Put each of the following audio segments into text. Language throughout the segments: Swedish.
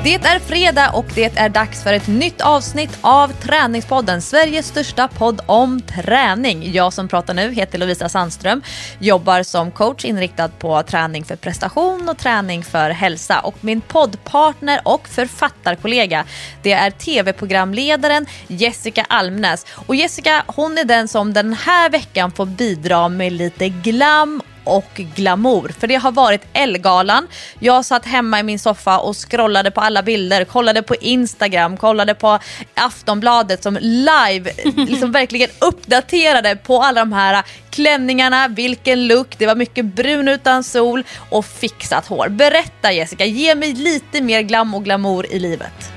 Det är fredag och det är dags för ett nytt avsnitt av Träningspodden, Sveriges största podd om träning. Jag som pratar nu heter Lovisa Sandström, jobbar som coach inriktad på träning för prestation och träning för hälsa. Och min poddpartner och författarkollega, det är tv-programledaren Jessica Almnäs. Och Jessica, hon är den som den här veckan får bidra med lite glam och glamour, för det har varit Ellegalan. Jag satt hemma i min soffa och scrollade på alla bilder, kollade på Instagram, kollade på Aftonbladet som live liksom verkligen uppdaterade på alla de här klänningarna, vilken look, det var mycket brun utan sol och fixat hår. Berätta Jessica, ge mig lite mer glam och glamour i livet.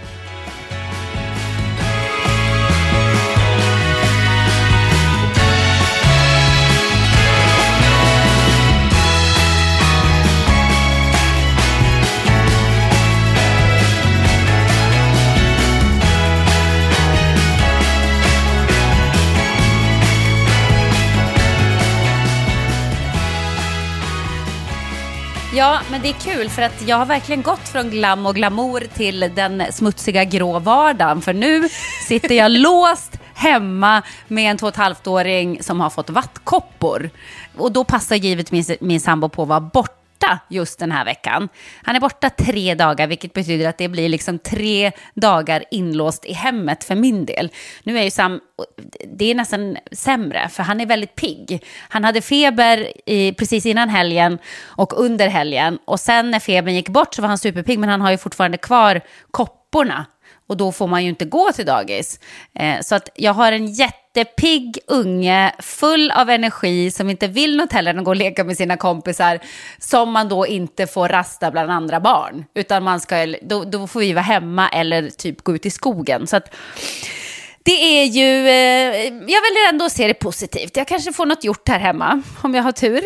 Ja, men det är kul för att jag har verkligen gått från glam och glamour till den smutsiga grå vardagen. För nu sitter jag låst hemma med en 2,5-åring som har fått vattkoppor. Och då passar givetvis min sambo på att vara borta just den här veckan. Han är borta 3 dagar, vilket betyder att det blir liksom 3 dagar inlåst i hemmet för min del. Nu är ju det är nästan sämre, för han är väldigt pigg. Han hade feber precis innan helgen och under helgen. Och sen när febern gick bort så var han superpigg, men han har ju fortfarande kvar kopporna. Och då får man ju inte gå till dagis. Så att jag har en jättepigg unge full av energi som inte vill något heller än att gå och leka med sina kompisar, som man då inte får rasta bland andra barn. Utan man ska, då får vi vara hemma eller typ gå ut i skogen. Så att det är ju, jag vill ändå se det positivt. Jag kanske får något gjort här hemma om jag har tur.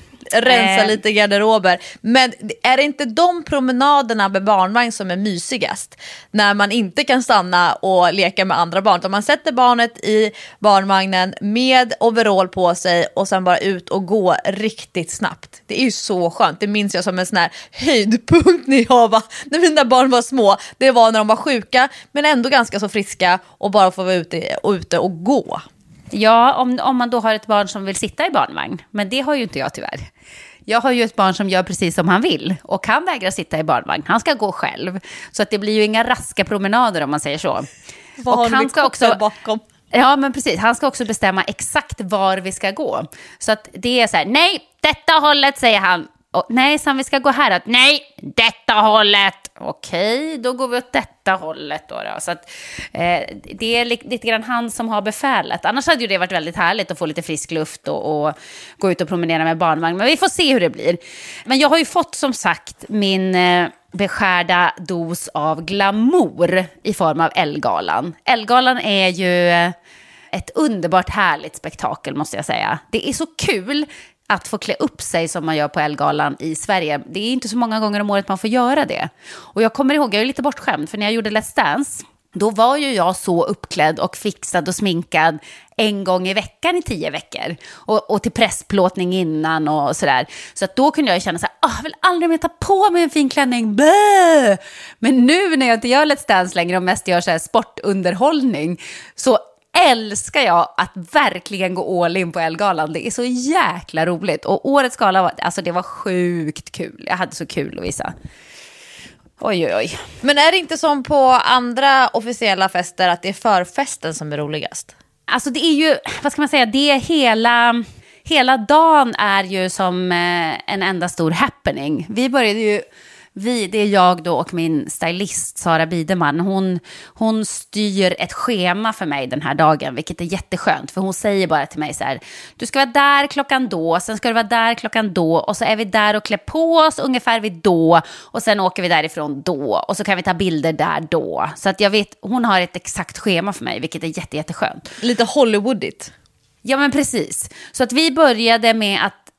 Rensa lite garderober. Men är det inte de promenaderna med barnvagn som är mysigast? När man inte kan stanna och leka med andra barn. Om man sätter barnet i barnvagnen med overall på sig och sen bara ut och gå riktigt snabbt. Det är ju så skönt. Det minns jag som en sån här höjdpunkt när mina barn var små. Det var när de var sjuka men ändå ganska så friska och bara få vara ute och gå. Ja, om man då har ett barn som vill sitta i barnvagn. Men det har ju inte jag tyvärr. Jag har ju ett barn som gör precis som han vill och kan vägra sitta i barnvagn. Han ska gå själv. Så att det blir ju inga raska promenader om man säger så. Vad och han ska också bakom? Ja, men precis. Han ska också bestämma exakt var vi ska gå. Så att det är så här, nej, detta hållet, säger han. Och, nej, så vi ska gå här. Att, nej, detta hållet. Okej, då går vi åt detta hållet då. Så att, det är lite grann han som har befälet. Annars hade ju det varit väldigt härligt att få lite frisk luft och gå ut och promenera med barnvagn. Men vi får se hur det blir. Men jag har ju fått som sagt min beskärda dos av glamour i form av Ellegalan. Ellegalan är ju ett underbart härligt spektakel, måste jag säga. Det är så kul att få klä upp sig som man gör på Ellegalan i Sverige. Det är inte så många gånger om året man får göra det. Och jag kommer ihåg, jag är lite bortskämd, för när jag gjorde Let's Dance, då var ju jag så uppklädd och fixad och sminkad en gång i veckan i 10 veckor. Och till pressplåtning innan och sådär. Så att då kunde jag känna så här, jag vill aldrig mer ta på mig en fin klänning. Bäh! Men nu när jag inte gör Let's Dance längre och mest gör så här sportunderhållning, så älskar jag att verkligen gå all in på Ellegalan. Det är så jäkla roligt. Och årets gala var, det var sjukt kul. Jag hade så kul, Lovisa. Oj. Men är det inte som på andra officiella fester att det är förfesten som är roligast? Alltså det är ju, vad ska man säga, det är hela dagen är ju som en enda stor happening. Vi började ju, det är jag då och min stylist Sara Bideman. Hon styr ett schema för mig den här dagen, vilket är jätteskönt. För hon säger bara till mig så här, du ska vara där klockan då, sen ska du vara där klockan då, och så är vi där och klär på oss ungefär vid då, och sen åker vi därifrån då, och så kan vi ta bilder där då. Så att jag vet, hon har ett exakt schema för mig, vilket är jätteskönt. Lite Hollywoodigt. Ja, men precis. Så att vi började med att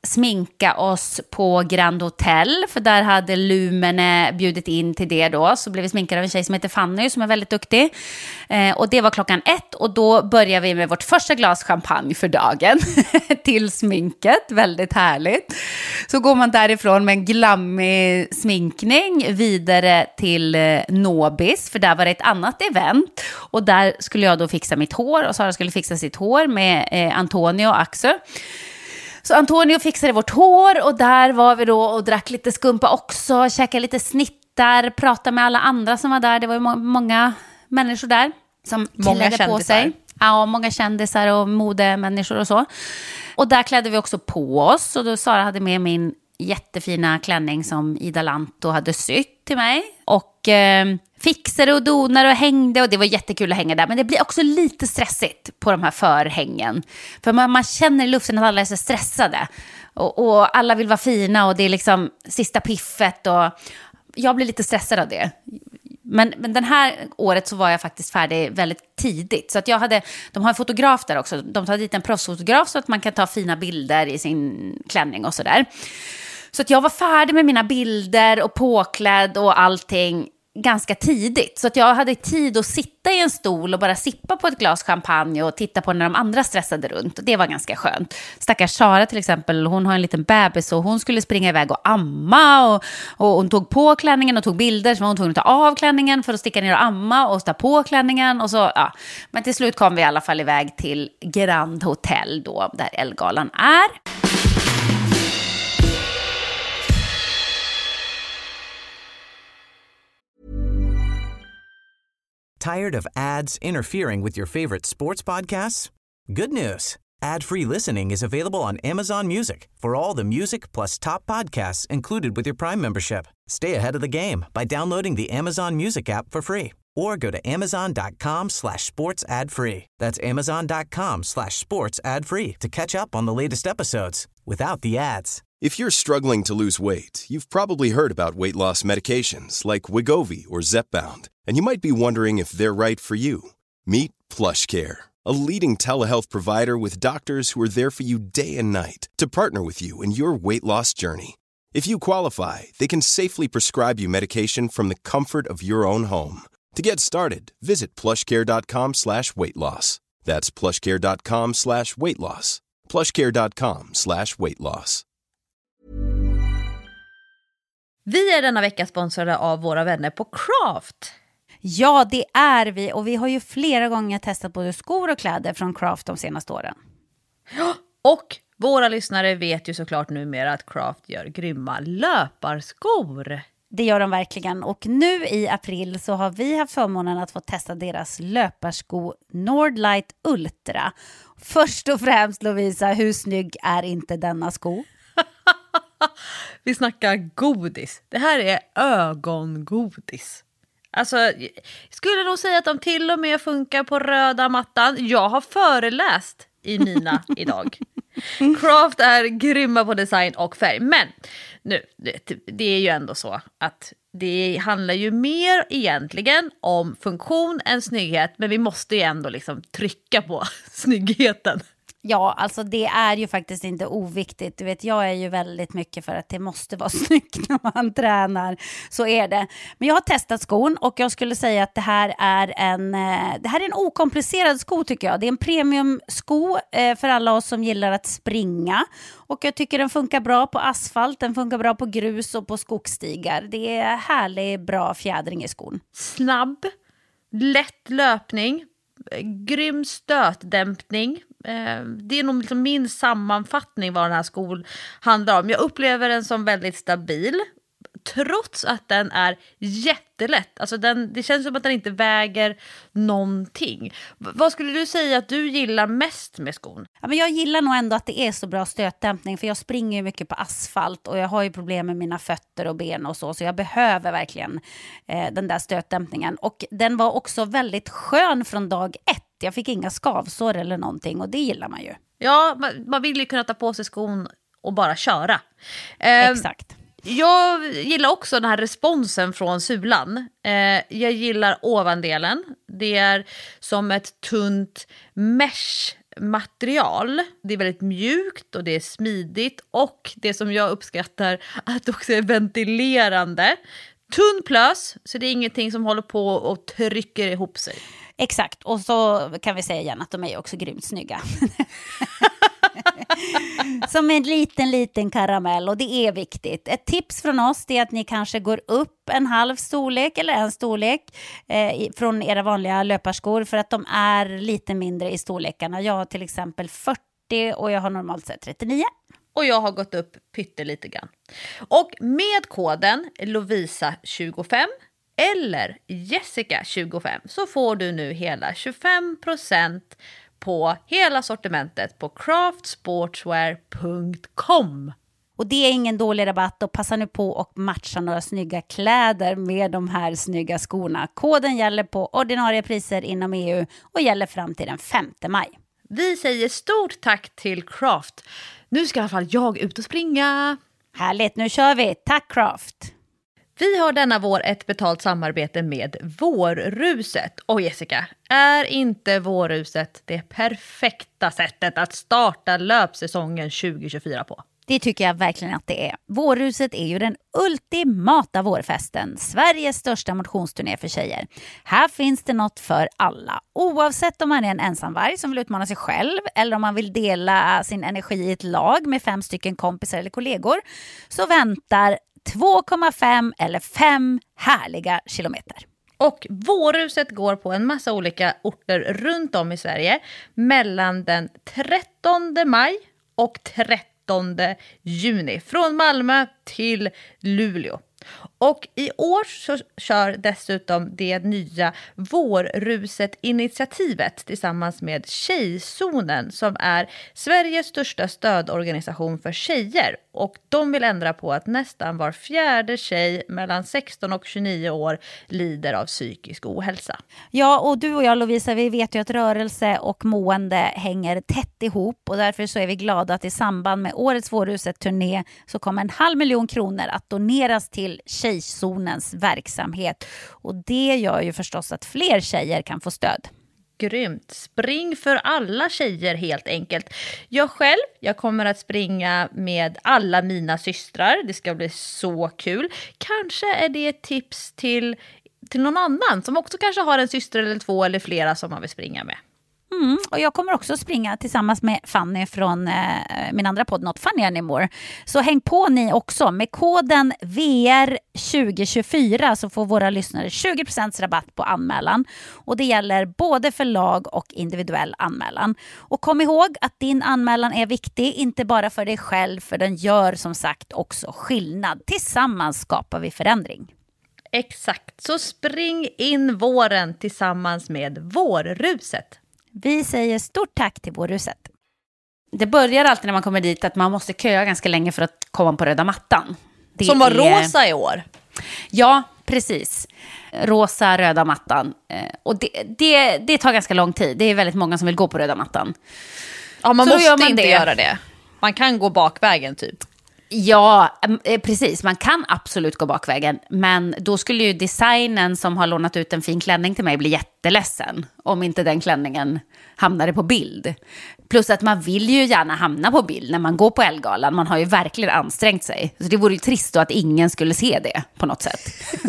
sminka oss på Grand Hotel, för där hade Lumene bjudit in till det då. Så blev vi sminkade av en tjej som heter Fanny som är väldigt duktig. Och det var 1:00 och då börjar vi med vårt första glas champagne för dagen till sminket. Väldigt härligt. Så går man därifrån med en glammig sminkning vidare till Nobis, för där var det ett annat event. Och där skulle jag då fixa mitt hår och Sara skulle fixa sitt hår med Antonio och Axel. Så Antonio fixade vårt hår och där var vi då och drack lite skumpa också, käkade lite snittar, pratade med alla andra som var där. Det var ju många människor där som klädde på sig. Ja, många kändisar och modemänniskor och så. Och där klädde vi också på oss och då Sara hade med min jättefina klänning som Ida Lanto hade sytt till mig. Och fixade och donade och hängde och det var jättekul att hänga där. Men det blir också lite stressigt på de här förhängen. För man känner i luften att alla är så stressade. Och alla vill vara fina och det är liksom sista piffet. Och jag blir lite stressad av det. Men den här året så var jag faktiskt färdig väldigt tidigt. Så att de har en fotograf där också. De tar dit en proffsfotograf så att man kan ta fina bilder i sin klänning och sådär. Så att jag var färdig med mina bilder och påklädd och allting ganska tidigt. Så att jag hade tid att sitta i en stol och bara sippa på ett glas champagne och titta på när de andra stressade runt. Och det var ganska skönt. Stackars Sara till exempel, hon har en liten bebis och hon skulle springa iväg och amma. Och hon tog på klänningen och tog bilder, så var hon tvungen att ta av klänningen för att sticka ner och amma och ta på klänningen. Och så, ja. Men till slut kom vi i alla fall iväg till Grand Hotel då, där Ellegalan är. Tired of ads interfering with your favorite sports podcasts? Good news. Ad-free listening is available on Amazon Music for all the music plus top podcasts included with your Prime membership. Stay ahead of the game by downloading the Amazon Music app for free or go to amazon.com/sports ad free. That's amazon.com/sports ad free to catch up on the latest episodes without the ads. If you're struggling to lose weight, you've probably heard about weight loss medications like Wegovy or Zepbound, and you might be wondering if they're right for you. Meet PlushCare, a leading telehealth provider with doctors who are there for you day and night to partner with you in your weight loss journey. If you qualify, they can safely prescribe you medication from the comfort of your own home. To get started, visit plushcare.com/weightloss. That's plushcare.com/weightloss. plushcare.com/weightloss. Vi är denna vecka sponsrade av våra vänner på Craft. Ja, det är vi. Och vi har ju flera gånger testat både skor och kläder från Craft de senaste åren. Och våra lyssnare vet ju såklart numera att Craft gör grymma löparskor. Det gör de verkligen. Och nu i april så har vi haft förmånen att få testa deras löparsko Nordlight Ultra. Först och främst, Lovisa, hur snygg är inte denna sko? Vi snackar godis. Det här är ögongodis. Alltså, jag skulle nog säga att de till och med funkar på röda mattan. Jag har föreläst i Nina idag. Craft är grymma på design och färg. Men nu, det är ju ändå så att det handlar ju mer egentligen om funktion än snygghet. Men vi måste ju ändå liksom trycka på snyggheten. Ja, alltså det är ju faktiskt inte oviktigt. Du vet, jag är ju väldigt mycket för att det måste vara snyggt när man tränar. Så är det. Men jag har testat skon och jag skulle säga att det här är en okomplicerad sko tycker jag. Det är en premiumsko för alla oss som gillar att springa. Och jag tycker den funkar bra på asfalt, den funkar bra på grus och på skogsstigar. Det är härlig, bra fjädring i skon. Snabb, lätt löpning, grym stötdämpning. Det är nog liksom min sammanfattning vad den här skon handlar om. Jag upplever den som väldigt stabil trots att den är jättelätt. Alltså det känns som att den inte väger någonting. Vad skulle du säga att du gillar mest med skon? Ja, men jag gillar nog ändå att det är så bra stötdämpning, för jag springer ju mycket på asfalt och jag har ju problem med mina fötter och ben och så jag behöver verkligen den där stötdämpningen. Och den var också väldigt skön från dag 1. Jag fick inga skavsår eller någonting och det gillar man ju. Ja, man vill ju kunna ta på sig skon och bara köra. Exakt. Jag gillar också den här responsen från sulan. Jag gillar ovandelen. Det är som ett tunt mesh material. Det är väldigt mjukt och det är smidigt och det som jag uppskattar att det också är ventilerande. Tunn plös, så det är ingenting som håller på och trycker ihop sig. Exakt, och så kan vi säga igen att de är också grymt snygga. Som en liten karamell, och det är viktigt. Ett tips från oss är att ni kanske går upp en halv storlek eller en storlek från era vanliga löparskor, för att de är lite mindre i storlekarna. Jag har till exempel 40 och jag har normalt sett 39. Och jag har gått upp pyttelite grann. Och med koden Lovisa25 eller Jessica25 så får du nu hela 25% på hela sortimentet på craftsportswear.com. Och det är ingen dålig rabatt, och passa nu på och matcha några snygga kläder med de här snygga skorna. Koden gäller på ordinarie priser inom EU och gäller fram till den 5 maj. Vi säger stort tack till Craft. Nu ska i alla fall jag ut och springa. Härligt, nu kör vi. Tack Craft! Vi har denna vår ett betalt samarbete med Vårruset. Och Jessica, är inte Vårruset det perfekta sättet att starta löpsäsongen 2024 på? Det tycker jag verkligen att det är. Vårruset är ju den ultimata vårfesten. Sveriges största motionsturné för tjejer. Här finns det något för alla. Oavsett om man är en ensamvarg som vill utmana sig själv, eller om man vill dela sin energi i ett lag med 5 stycken kompisar eller kollegor, så väntar 2,5 eller 5 härliga kilometer. Och Vårruset går på en massa olika orter runt om i Sverige mellan den 13 maj och 13 juni. Från Malmö till Luleå. Och i år så kör dessutom det nya Vårruset-initiativet tillsammans med Tjejzonen, som är Sveriges största stödorganisation för tjejer. Och de vill ändra på att nästan var 4:e tjej mellan 16 och 29 år lider av psykisk ohälsa. Ja, och du och jag Lovisa, vi vet ju att rörelse och mående hänger tätt ihop, och därför så är vi glada att i samband med årets Vårruset-turné så kommer 500 000 kronor att doneras till Tjejzonens verksamhet, och det gör ju förstås att fler tjejer kan få stöd. Grymt. Spring för alla tjejer helt enkelt. Jag kommer att springa med alla mina systrar. Det ska bli så kul. Kanske är det ett tips till någon annan som också kanske har en syster eller 2 eller flera som man vill springa med. Och jag kommer också springa tillsammans med Fanny från min andra podd Not Funny Anymore. Så häng på ni också. Med koden VR2024 så får våra lyssnare 20% rabatt på anmälan. Och det gäller både för lag och individuell anmälan. Och kom ihåg att din anmälan är viktig, inte bara för dig själv, för den gör som sagt också skillnad. Tillsammans skapar vi förändring. Exakt, så spring in våren tillsammans med Vårruset. Vi säger stort tack till Vårruset. Det börjar alltid när man kommer dit att man måste köa ganska länge för att komma på röda mattan. Det som var rosa i år. Ja, precis. Rosa, röda mattan. Och det tar ganska lång tid. Det är väldigt många som vill gå på röda mattan. Ja, man så måste inte göra det. Man kan gå bakvägen typ. Ja, precis. Man kan absolut gå bakvägen. Men då skulle ju designen som har lånat ut en fin klänning till mig bli jätteledsen om inte den klänningen hamnade på bild. Plus att man vill ju gärna hamna på bild när man går på Ellegalan. Man har ju verkligen ansträngt sig. Så det vore ju trist då att ingen skulle se det på något sätt.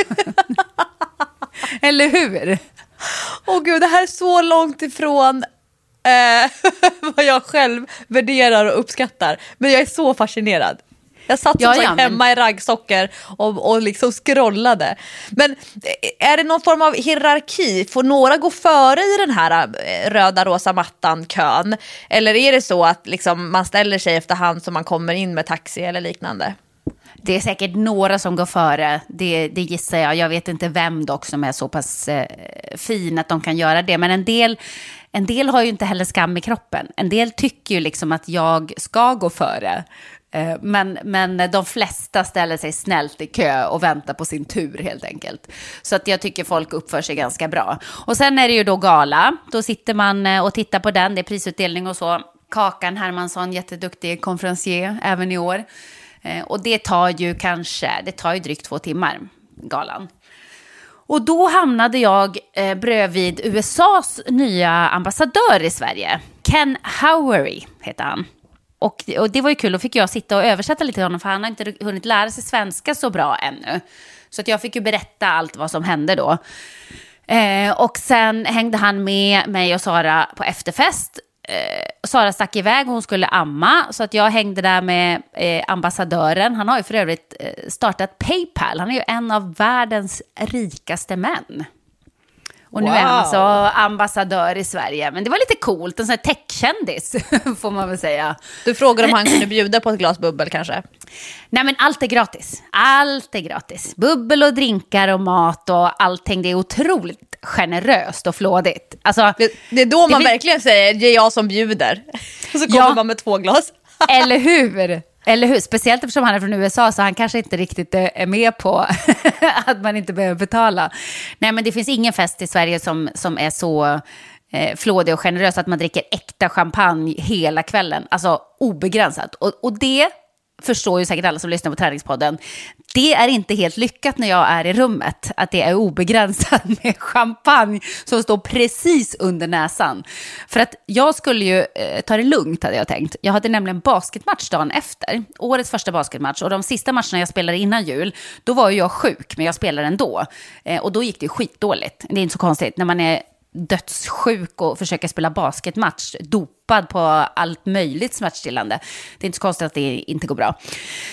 Eller hur? Åh gud, det här är så långt ifrån vad jag själv värderar och uppskattar. Men jag är så fascinerad. Jag satt hemma i raggsockor och liksom scrollade. Men är det någon form av hierarki? Får några gå före i den här röda-rosa mattan-kön? Eller är det så att liksom man ställer sig efterhand som man kommer in med taxi eller liknande? Det är säkert några som går före, det gissar jag. Jag vet inte vem dock som är så pass fin att de kan göra det. Men en del har ju inte heller skam i kroppen. En del tycker ju liksom att jag ska gå före. Men de flesta ställer sig snällt i kö och väntar på sin tur helt enkelt. Så att jag tycker folk uppför sig ganska bra. Och sen är det ju då gala. Då sitter man och tittar på den. Det är prisutdelning och så. Kakan Hermansson, jätteduktig konferencier även i år. Och det tar ju drygt 2 timmar, galan. Och då hamnade jag bredvid USAs nya ambassadör i Sverige. Ken Howery heter han. Och det var ju kul, då fick jag sitta och översätta lite till honom, för han har inte hunnit lära sig svenska så bra ännu. Så att jag fick ju berätta allt vad som hände då. Och sen hängde han med mig och Sara på efterfest. Sara stack iväg, hon skulle amma, så att jag hängde där med ambassadören. Han har ju för övrigt startat PayPal. Han är ju en av världens rikaste män. Och nu är han alltså ambassadör i Sverige. Men det var lite coolt, en sån här techkändis får man väl säga. Du frågade om han kunde bjuda på ett glas bubbel kanske? Nej, men allt är gratis. Allt är gratis. Bubbel och drinkar och mat och allting. Det är otroligt generöst och flådigt. Alltså, det är då man verkligen säger, det är jag som bjuder. Och så kommer man med 2 glas. Eller hur? Eller hur? Speciellt eftersom han är från USA, så han kanske inte riktigt är med på att man inte behöver betala. Nej, men det finns ingen fest i Sverige som är så flådig och generös att man dricker äkta champagne hela kvällen. Alltså obegränsat. Och det förstår ju säkert alla som lyssnar på Träningspodden. Det är inte helt lyckat när jag är i rummet, att det är obegränsat med champagne som står precis under näsan. För att jag skulle ju ta det lugnt, hade jag tänkt. Jag hade nämligen basketmatch dagen efter, årets första basketmatch, och de sista matcherna jag spelade innan jul, då var ju jag sjuk, men jag spelade ändå. Och då gick det ju skitdåligt. Det är inte så konstigt när man är dödssjuk och försöker spela basketmatch, dopad på allt möjligt smärtstillande. Det är inte så konstigt att det inte går bra.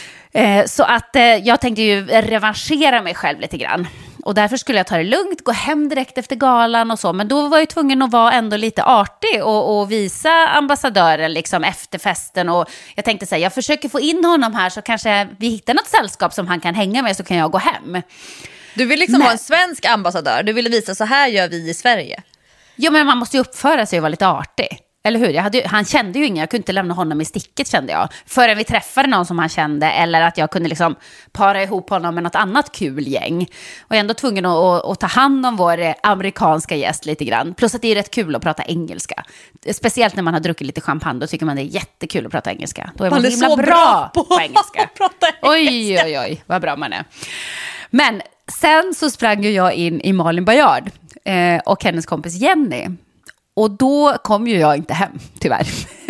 Så att jag tänkte ju revanschera mig själv lite grann. Och därför skulle jag ta det lugnt, gå hem direkt efter galan och så. Men då var jag tvungen att vara ändå lite artig och visa ambassadören liksom efter festen. Och jag tänkte så här, jag försöker få in honom här, så kanske vi hittar något sällskap som han kan hänga med, så kan jag gå hem. Du vill liksom vara en svensk ambassadör. Du ville visa, så här gör vi i Sverige. Jo, men man måste ju uppföra sig och vara lite artig. Eller hur? Han kände ju ingen, jag kunde inte lämna honom i sticket, kände jag. Förrän vi träffade någon som han kände, eller att jag kunde liksom para ihop honom med något annat kul gäng. Och jag är ändå tvungen att ta hand om vår amerikanska gäst lite grann. Plus att det är rätt kul att prata engelska. Speciellt när man har druckit lite champagne, då tycker man det är jättekul att prata engelska. Då är man himla så bra på engelska. Att prata engelska. Oj, vad bra man är. Men sen så sprang ju jag in i Malin Baryard och hennes kompis Jenny. Och då kom ju jag inte hem, tyvärr.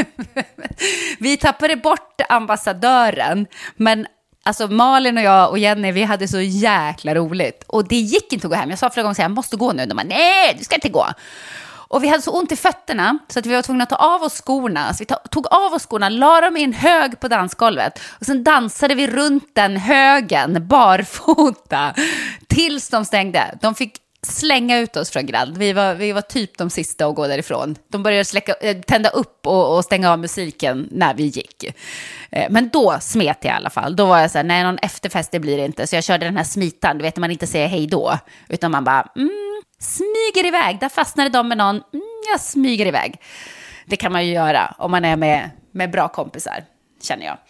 Vi tappade bort ambassadören. Men alltså Malin och jag och Jenny, vi hade så jäkla roligt. Och det gick inte att gå hem. Jag sa flera gånger så här, jag måste gå nu. De bara, nej, du ska inte gå. Och vi hade så ont i fötterna så att vi var tvungna att ta av oss skorna. Så vi tog av oss skorna, la dem i en hög på dansgolvet. Och sen dansade vi runt den högen, barfota, tills de stängde. De fick slänga ut oss från Grand. Vi var typ de sista att gå därifrån. De började tända upp och stänga av musiken när vi gick. Men då smet jag i alla fall. Då var jag så här, nej, någon efterfest det blir det inte. Så jag körde den här smitan, du vet, man inte säger hej då. Utan man bara, smyger iväg. Där fastnade de med någon, jag smyger iväg. Det kan man ju göra om man är med bra kompisar, känner jag.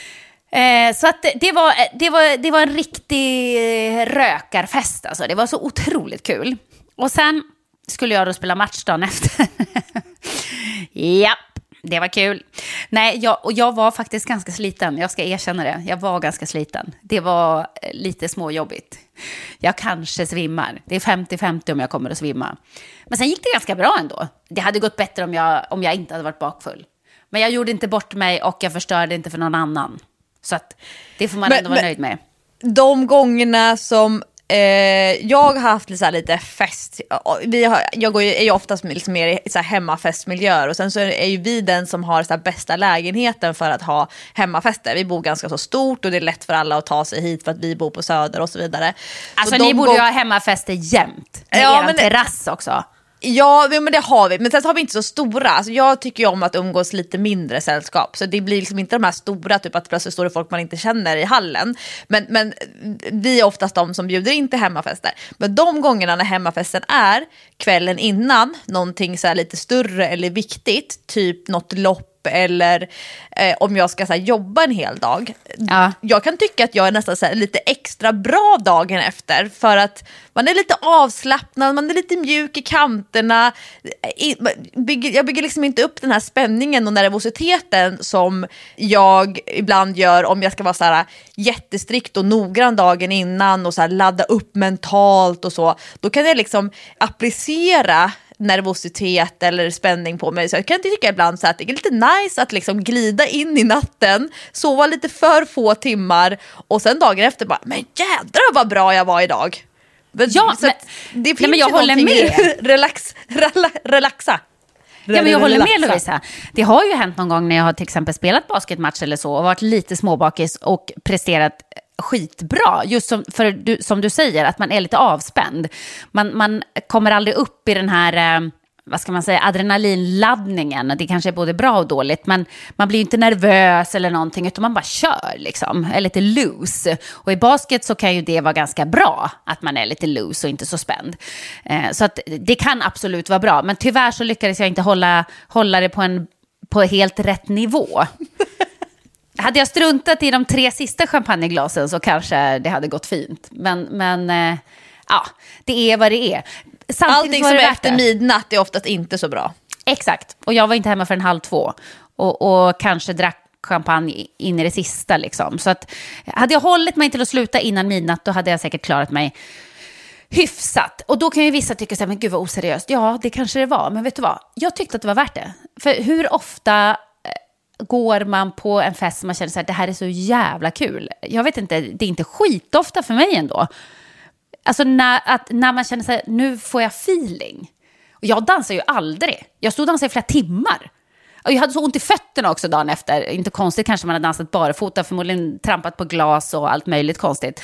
Så att det var en riktig rökarfest alltså. Det var så otroligt kul. Och sen skulle jag då spela match dagen efter. Japp, det var kul. Nej, jag var faktiskt ganska sliten. Jag ska erkänna det. Jag var ganska sliten. Det var lite småjobbigt. Jag kanske svimmar. Det är 50-50 om jag kommer att svimma. Men sen gick det ganska bra ändå. Det hade gått bättre om jag inte hade varit bakfull. Men jag gjorde inte bort mig och jag förstörde inte för någon annan. Så att det får man ändå vara nöjd med. De gångerna som jag har haft lite fest, jag är ju oftast liksom mer i så här hemmafestmiljöer, och sen så är ju vi den som har så här bästa lägenheten för att ha hemmafester. Vi bor ganska så stort och det är lätt för alla att ta sig hit för att vi bor på Söder och så vidare. Alltså så ni borde ju ha hemmafester jämt. Med er terrass också. Ja, men det har vi. Men sen har vi inte så stora. Alltså jag tycker ju om att umgås lite mindre sällskap. Så det blir liksom inte de här stora, typ att plötsligt står det folk man inte känner i hallen. Men vi är oftast de som bjuder in till hemmafester. Men de gångerna när hemmafesten är kvällen innan någonting så här lite större eller viktigt, typ något lopp eller om jag ska så här, jobba en hel dag. Ja. Jag kan tycka att jag är nästan så här, lite extra bra dagen efter, för att man är lite avslappnad, man är lite mjuk i kanterna. Jag bygger liksom inte upp den här spänningen och nervositeten som jag ibland gör om jag ska vara så här jättestrikt och noggrann dagen innan och så här ladda upp mentalt och så. Då kan jag liksom applicera nervositet eller spänning på mig. Så jag kan tycka ibland så att det är lite nice att liksom glida in i natten, sova lite för få timmar och sen dagen efter bara, men jädrar vad bra jag var idag. Ja, så men, det finns men jag ju håller med. Relaxa. Ja, men jag håller med, Lovisa. Det har ju hänt någon gång när jag har till exempel spelat basketmatch eller så och varit lite småbakis och presterat skitbra. Just som du säger, att man är lite avspänd. Man kommer aldrig upp i den här, vad ska man säga, adrenalinladdningen. Det kanske är både bra och dåligt, men man blir inte nervös eller någonting, utan man bara kör liksom, är lite loose. Och i basket så kan ju det vara ganska bra, att man är lite loose och inte så spänd. Så att det kan absolut vara bra, men tyvärr så lyckades jag inte hålla det på helt rätt nivå. Hade jag struntat i de 3 sista champagneglasen så kanske det hade gått fint. Men ja, det är vad det är. Samtidigt allting som är efter midnatt är oftast inte så bra. Exakt, och jag var inte hemma förrän 1:30 och kanske drack champagne in i det sista liksom. Så att hade jag hållit mig till att sluta innan midnatt, då hade jag säkert klarat mig hyfsat. Och då kan ju vissa tycka så här, men gud vad oseriöst. Ja, det kanske det var, men vet du vad? Jag tyckte att det var värt det. För hur ofta går man på en fest som man känner så här, det här är så jävla kul. Jag vet inte, det är inte skitofta för mig ändå. Alltså när man känner så här, nu får jag feeling. Och jag dansar ju aldrig. Jag stod och dansade i flera timmar. Och jag hade så ont i fötterna också dagen efter. Inte konstigt kanske man har dansat barfota, förmodligen trampat på glas och allt möjligt konstigt.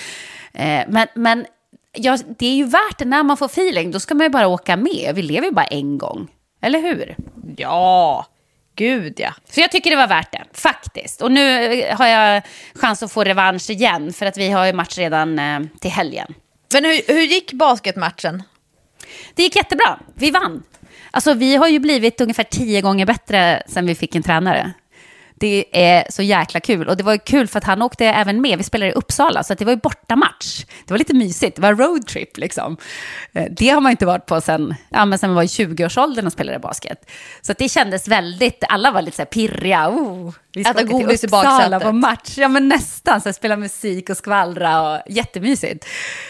Men det är ju värt det när man får feeling. Då ska man ju bara åka med. Vi lever ju bara en gång. Eller hur? Ja, gud ja. Så jag tycker det var värt det, faktiskt. Och nu har jag chans att få revansch igen. För att vi har ju match redan till helgen. Men hur gick basketmatchen? Det gick jättebra. Vi vann. Alltså vi har ju blivit ungefär 10 gånger bättre sen vi fick en tränare. Det är så jäkla kul. Och det var ju kul för att han åkte även med. Vi spelade i Uppsala, så att det var ju bortamatch. Det var lite mysigt. Det var roadtrip liksom. Det har man inte varit på sen man var i 20-årsåldern och spelade basket. Så att det kändes väldigt, alla var lite så här pirriga. Vi ska åka till Uppsala på match. Ja, men nästan. Så spela musik och skvallra och jättemysigt.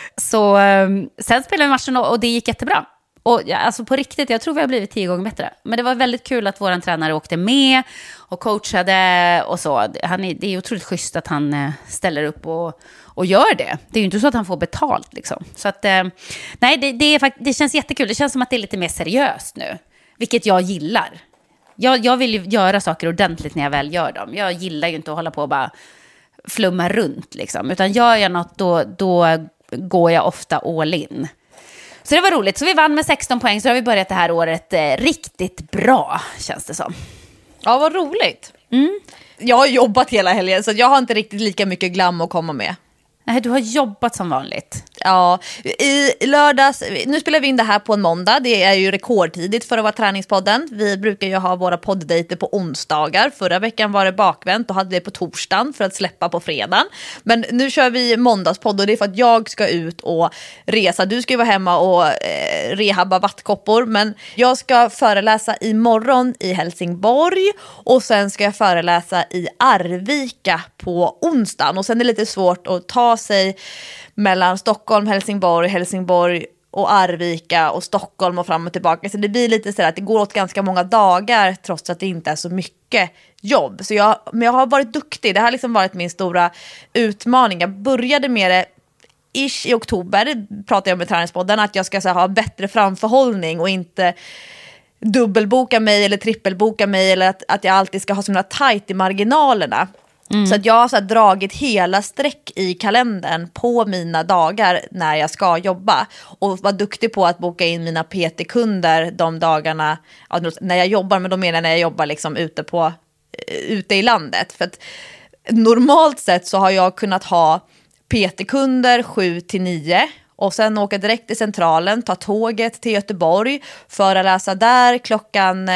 Så sen spelade vi matchen och det gick jättebra. Och ja, alltså på riktigt, jag tror vi har blivit 10 gånger bättre. Men det var väldigt kul att våran tränare åkte med och coachade och så. Det är otroligt schysst att han ställer upp och gör det. Det är ju inte så att han får betalt liksom. Så att, nej, det känns jättekul. Det känns som att det är lite mer seriöst nu. Vilket jag gillar. Jag vill ju göra saker ordentligt när jag väl gör dem. Jag gillar ju inte att hålla på och bara flumma runt liksom. Utan gör jag något, då går jag ofta all in. Så det var roligt. Så vi vann med 16 poäng. Så har vi börjat det här året riktigt bra, känns det som. Ja, vad roligt. Jag har jobbat hela helgen, så jag har inte riktigt lika mycket glam att komma med. Nej, du har jobbat som vanligt. Ja, i lördags, nu spelar vi in det här på en måndag. Det är ju rekordtidigt för att vara träningspodden. Vi brukar ju ha våra poddejter på onsdagar. Förra veckan var det bakvänt och hade det på torsdagen för att släppa på fredagen. Men nu kör vi måndagspodd och det är för att jag ska ut och resa. Du ska ju vara hemma och rehabba vattkoppor. Men jag ska föreläsa imorgon i Helsingborg och sen ska jag föreläsa i Arvika på onsdagen. Och sen är det lite svårt att ta sig mellan Stockholm, Helsingborg och Arvika och Stockholm och fram och tillbaka. Så det blir lite så att det går åt ganska många dagar trots att det inte är så mycket jobb. Men jag har varit duktig. Det har liksom varit min stora utmaning. Jag började med det i oktober, pratade jag med träningspodden, att jag ska ha bättre framförhållning och inte dubbelboka mig eller trippelboka mig eller att jag alltid ska ha så tajt i marginalerna. Så att jag har dragit hela streck i kalendern på mina dagar när jag ska jobba. Och var duktig på att boka in mina PT-kunder de dagarna när jag jobbar. Men då menar jag när jag jobbar liksom ute i landet. För att normalt sett så har jag kunnat ha PT-kunder 7-9 och sen åka direkt till centralen, ta tåget till Göteborg, föreläsa där klockan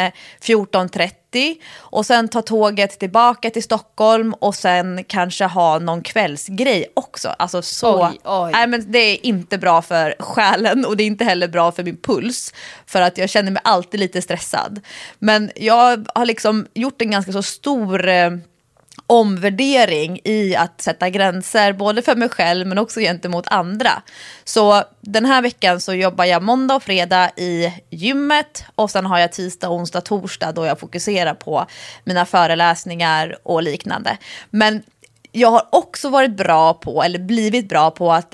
14:30 och sen ta tåget tillbaka till Stockholm och sen kanske ha någon kvällsgrej också. Alltså så, oj. Nej, men det är inte bra för själen och det är inte heller bra för min puls för att jag känner mig alltid lite stressad. Men jag har liksom gjort en ganska så stor omvärdering i att sätta gränser både för mig själv men också gentemot andra. Så den här veckan så jobbar jag måndag och fredag i gymmet och sen har jag tisdag, onsdag, torsdag då jag fokuserar på mina föreläsningar och liknande. Men jag har också varit bra på, eller blivit bra på att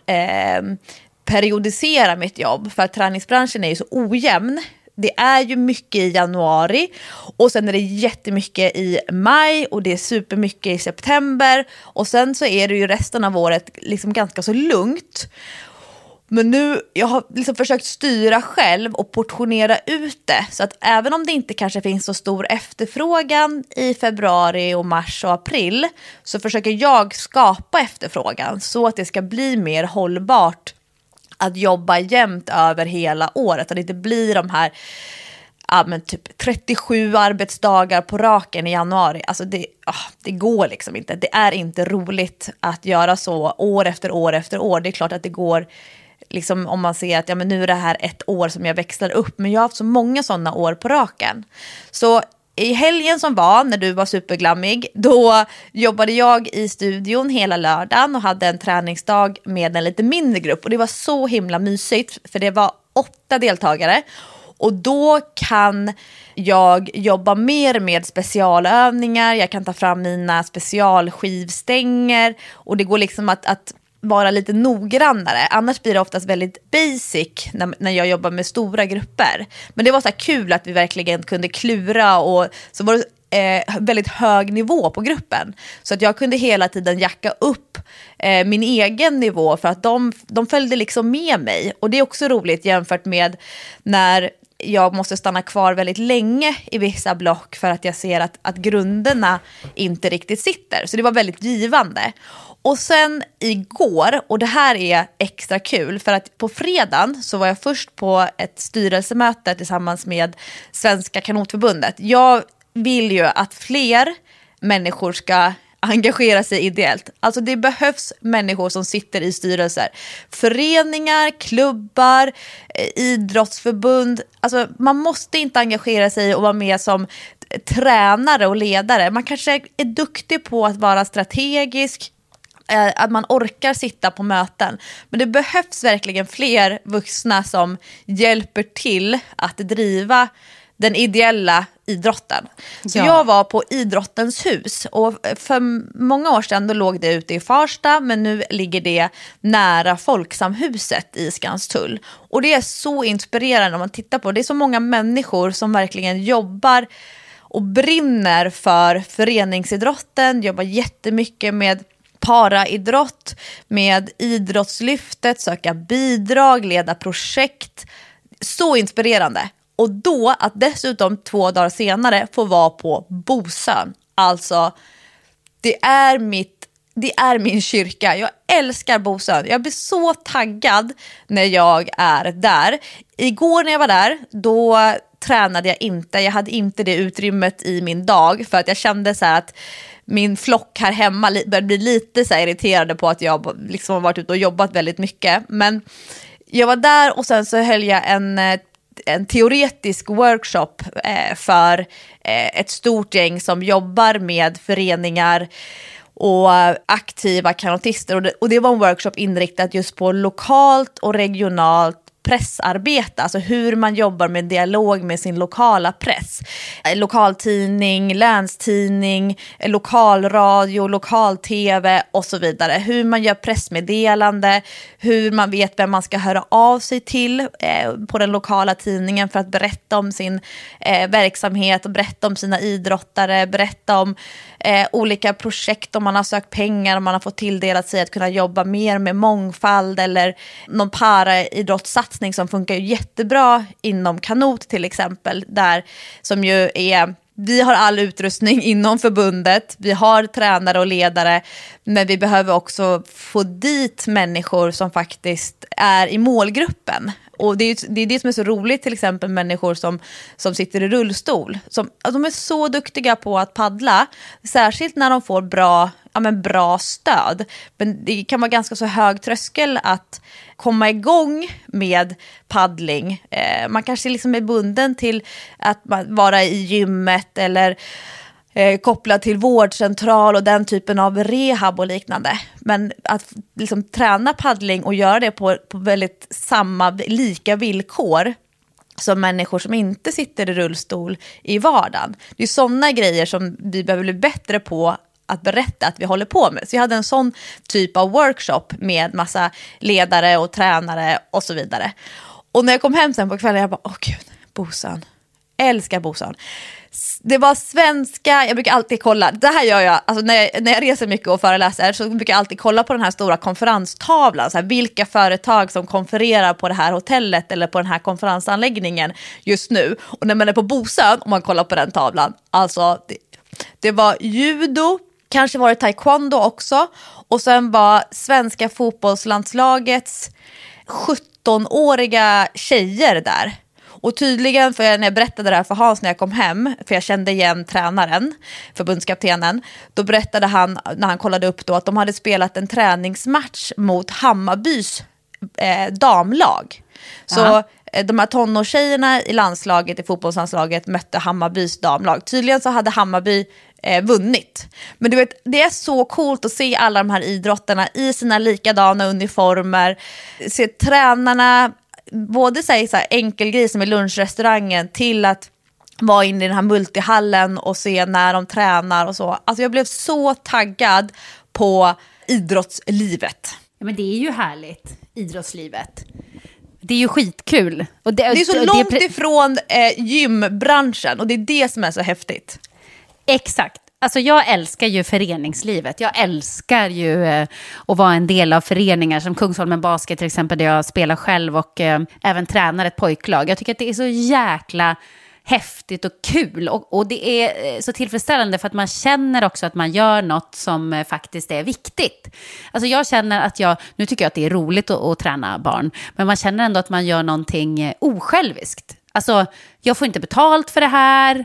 periodisera mitt jobb, för att träningsbranschen är ju så ojämn. Det är ju mycket i januari och sen är det jättemycket i maj och det är supermycket i september och sen så är det ju resten av året liksom ganska så lugnt. Men nu, jag har liksom försökt styra själv och portionera ut det. Så att även om det inte kanske finns så stor efterfrågan i februari och mars och april, så försöker jag skapa efterfrågan så att det ska bli mer hållbart att jobba jämnt över hela året. Att det inte blir de här typ 37 arbetsdagar på raken i januari. Alltså det går liksom inte. Det är inte roligt att göra så år efter år efter år. Det är klart att det går liksom om man ser att men nu är det här ett år som jag växlar upp. Men jag har haft så många sådana år på raken. Så i helgen som var, när du var superglammig, då jobbade jag i studion hela lördagen och hade en träningsdag med en lite mindre grupp. Och det var så himla mysigt, för det var 8 deltagare. Och då kan jag jobba mer med specialövningar, jag kan ta fram mina specialskivstänger och det går liksom att vara lite noggrannare. Annars blir det oftast väldigt basic när jag jobbar med stora grupper. Men det var så här kul att vi verkligen kunde klura och så var det väldigt hög nivå på gruppen. Så att jag kunde hela tiden jacka upp min egen nivå för att de följde liksom med mig. Och det är också roligt jämfört med när jag måste stanna kvar väldigt länge i vissa block för att jag ser att grunderna inte riktigt sitter. Så det var väldigt givande. Och sen igår, och det här är extra kul för att på fredagen så var jag först på ett styrelsemöte tillsammans med Svenska kanotförbundet. Jag vill ju att fler människor ska engagera sig ideellt. Alltså det behövs människor som sitter i styrelser. Föreningar, klubbar, idrottsförbund. Alltså man måste inte engagera sig och vara med som tränare och ledare. Man kanske är duktig på att vara strategisk, att man orkar sitta på möten. Men det behövs verkligen fler vuxna som hjälper till att driva den ideella idrotten. Så jag var på Idrottens hus och för många år sedan då låg det ute i Farsta, men nu ligger det nära Folksamhuset i Skanstull. Och det är så inspirerande om man tittar på det. Det är så många människor som verkligen jobbar och brinner för föreningsidrotten, jobbar jättemycket med paraidrott, med idrottslyftet, söka bidrag, leda projekt. Så inspirerande. Och då att dessutom 2 dagar senare få vara på Bosön. Alltså, det är min kyrka. Jag älskar Bosön. Jag blir så taggad när jag är där. Igår när jag var där, då tränade jag inte. Jag hade inte det utrymmet i min dag för att jag kände så här att min flock här hemma började bli lite så här irriterade på att jag liksom har varit ute och jobbat väldigt mycket. Men jag var där och sen så höll jag en teoretisk workshop för ett stort gäng som jobbar med föreningar och aktiva kanotister. Och det var en workshop inriktad just på lokalt och regionalt pressarbete, alltså hur man jobbar med dialog med sin lokala press. Lokaltidning, länstidning, lokalradio, lokal-tv och så vidare. Hur man gör pressmeddelande, hur man vet vem man ska höra av sig till på den lokala tidningen för att berätta om sin verksamhet och berätta om sina idrottare, berätta om olika projekt, om man har sökt pengar, om man har fått tilldelat sig att kunna jobba mer med mångfald eller någon paraidrottssatsning som funkar ju jättebra inom kanot till exempel, där som ju är, vi har all utrustning inom förbundet, vi har tränare och ledare, men vi behöver också få dit människor som faktiskt är i målgruppen. Och det är det som är så roligt, till exempel människor som sitter i rullstol. De är så duktiga på att paddla, särskilt när de får bra stöd. Men det kan vara ganska så hög tröskel att komma igång med paddling. Man kanske liksom är bunden till att vara i gymmet eller kopplad till vårdcentral och den typen av rehab och liknande. Men att liksom träna paddling och göra det på väldigt lika villkor som människor som inte sitter i rullstol i vardagen. Det är sådana grejer som vi behöver bli bättre på att berätta att vi håller på med. Så jag hade en sån typ av workshop med massa ledare och tränare och så vidare. Och när jag kom hem sen på kvällen, jag bara, åh gud, Bosön. Älskar Bosön. Det var svenska, jag brukar alltid kolla, det här gör jag, alltså när jag reser mycket och föreläser så brukar jag alltid kolla på den här stora konferenstavlan, så här, vilka företag som konfererar på det här hotellet eller på den här konferensanläggningen just nu. Och när man är på Bosön och man kollar på den tavlan, alltså det var judo, kanske var det taekwondo också, och sen var svenska fotbollslandslagets 17-åriga tjejer där. Och tydligen, för när jag berättade det här för Hans när jag kom hem, för jag kände igen tränaren, förbundskaptenen, då berättade han, när han kollade upp då, att de hade spelat en träningsmatch mot Hammarbys damlag. Så de här tonårstjejerna i landslaget, i fotbollslandslaget, mötte Hammarbys damlag. Tydligen så hade Hammarby vunnit. Men du vet, det är så coolt att se alla de här idrotterna i sina likadana uniformer, se tränarna, både så här enkel grej som i lunchrestaurangen till att vara inne i den här multihallen och se när de tränar och så. Alltså jag blev så taggad på idrottslivet. Ja, men det är ju härligt, idrottslivet. Det är ju skitkul. Och det är så långt ifrån gymbranschen och det är det som är så häftigt. Exakt. Alltså jag älskar ju föreningslivet. Jag älskar ju att vara en del av föreningar som Kungsholmen Basket till exempel, där jag spelar själv och även tränar ett pojklag. Jag tycker att det är så jäkla häftigt och kul. Och det är så tillfredsställande för att man känner också att man gör något som faktiskt är viktigt. Alltså jag känner att nu tycker jag att det är roligt att träna barn, men man känner ändå att man gör någonting osjälviskt. Alltså jag får inte betalt för det här,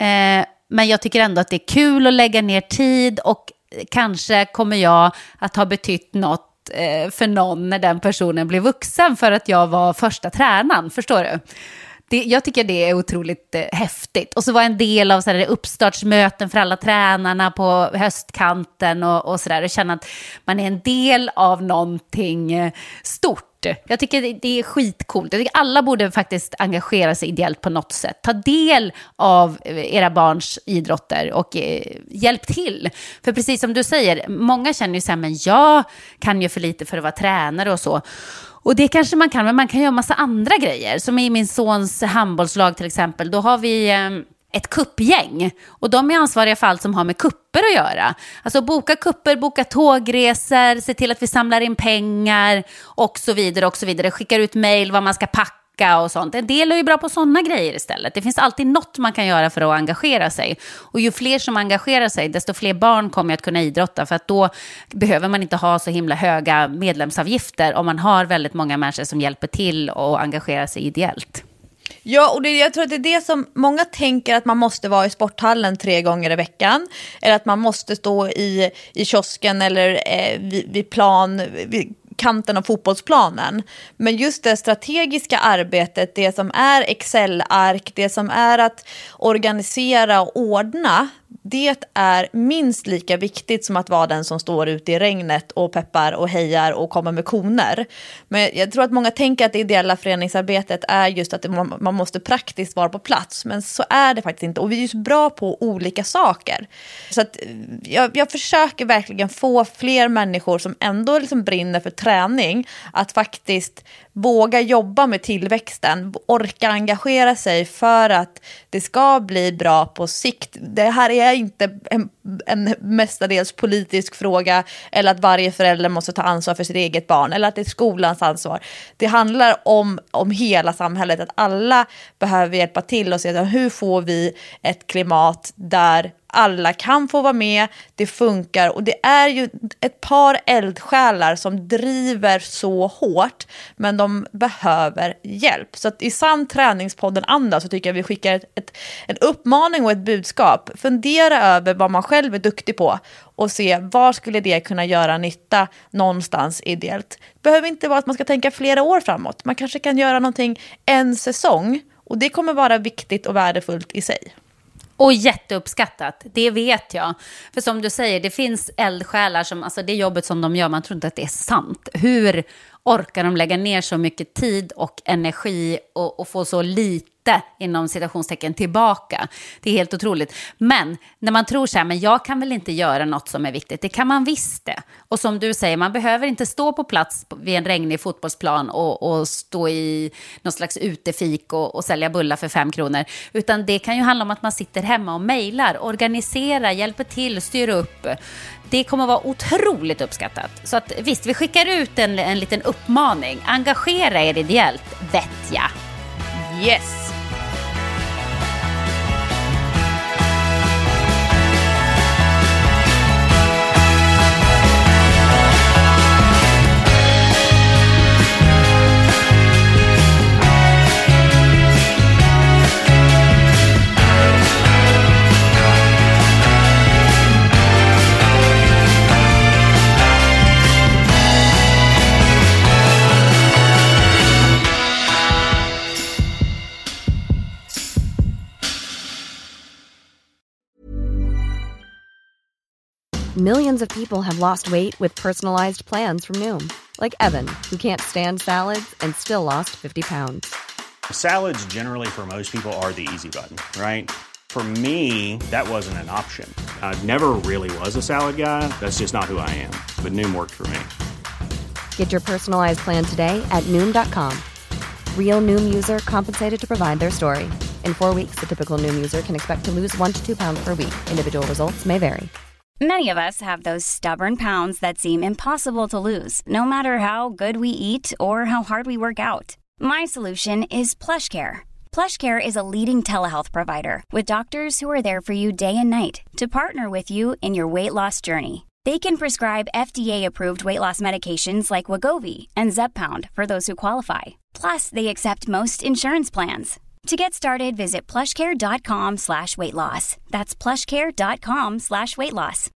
men jag tycker ändå att det är kul att lägga ner tid, och kanske kommer jag att ha betytt något för någon när den personen blir vuxen för att jag var första tränaren, förstår du? Jag tycker det är otroligt häftigt. Och så var en del av så här, uppstartsmöten för alla tränarna på höstkanten och sådär. Och känna att man är en del av någonting stort. Jag tycker det är skitcoolt. Jag tycker alla borde faktiskt engagera sig ideellt på något sätt. Ta del av era barns idrotter och hjälp till. För precis som du säger, många känner ju så här, men jag kan ju för lite för att vara tränare och så. Och det kanske man kan, men man kan göra massa andra grejer. Som i min sons handbollslag till exempel. Då har vi ett kuppgäng. Och de är ansvariga för allt som har med kupper att göra. Alltså boka kupper, boka tågresor, se till att vi samlar in pengar och så vidare och så vidare. Skickar ut mejl vad man ska packa och sånt. En del är ju bra på sådana grejer istället. Det finns alltid något man kan göra för att engagera sig. Och ju fler som engagerar sig, desto fler barn kommer att kunna idrotta. För att då behöver man inte ha så himla höga medlemsavgifter om man har väldigt många människor som hjälper till och engagerar sig ideellt. Ja, och jag tror att det är det som många tänker, att man måste vara i sporthallen 3 gånger i veckan. Eller att man måste stå i kiosken eller vid kanten av fotbollsplanen. Men just det strategiska arbetet, det som är Excel-ark, det som är att organisera och ordna, det är minst lika viktigt som att vara den som står ute i regnet och peppar och hejar och kommer med koner. Men jag tror att många tänker att det ideella föreningsarbetet är just att man måste praktiskt vara på plats. Men så är det faktiskt inte. Och vi är ju så bra på olika saker. Så att jag försöker verkligen få fler människor som ändå liksom brinner för träning att faktiskt våga jobba med tillväxten, orka engagera sig för att det ska bli bra på sikt. Det här är inte en mestadels politisk fråga, eller att varje förälder måste ta ansvar för sitt eget barn, eller att det är skolans ansvar. Det handlar om hela samhället, att alla behöver hjälpa till och se hur får vi ett klimat där alla kan få vara med, det funkar, och det är ju ett par eldsjälar som driver så hårt, men de behöver hjälp. Så att i sann träningspodden anda så tycker jag vi skickar en uppmaning och ett budskap. Fundera över vad man själv är duktig på och se var skulle det kunna göra nytta någonstans ideellt. Det behöver inte vara att man ska tänka flera år framåt. Man kanske kan göra någonting en säsong, och det kommer vara viktigt och värdefullt i sig. Och jätteuppskattat, det vet jag. För som du säger, det finns eldsjälar som, alltså det jobbet som de gör, man tror inte att det är sant. Hur orkar de lägga ner så mycket tid och energi och få så lite inom citationstecken tillbaka? Det är helt otroligt. Men när man tror så här, men jag kan väl inte göra något som är viktigt. Det kan man visst det. Och som du säger, man behöver inte stå på plats vid en regnig fotbollsplan och stå i någon slags utefik och sälja bullar för 5 kronor. Utan det kan ju handla om att man sitter hemma och mejlar, organiserar, hjälper till, styr upp. Det kommer att vara otroligt uppskattat. Så att visst, vi skickar ut en liten uppmaning. Engagera er ideellt, vet jag. Yes! Millions of people have lost weight with personalized plans from Noom. Like Evan, who can't stand salads and still lost 50 pounds. Salads generally for most people are the easy button, right? For me, that wasn't an option. I never really was a salad guy. That's just not who I am. But Noom worked for me. Get your personalized plan today at Noom.com. Real Noom user compensated to provide their story. In 4 weeks, the typical Noom user can expect to lose 1 to 2 pounds per week. Individual results may vary. Many of us have those stubborn pounds that seem impossible to lose, no matter how good we eat or how hard we work out. My solution is PlushCare. PlushCare is a leading telehealth provider with doctors who are there for you day and night to partner with you in your weight loss journey. They can prescribe FDA-approved weight loss medications like Wegovy and Zepbound for those who qualify. Plus, they accept most insurance plans. To get started, visit plushcare.com/weightloss. That's plushcare.com/weightloss.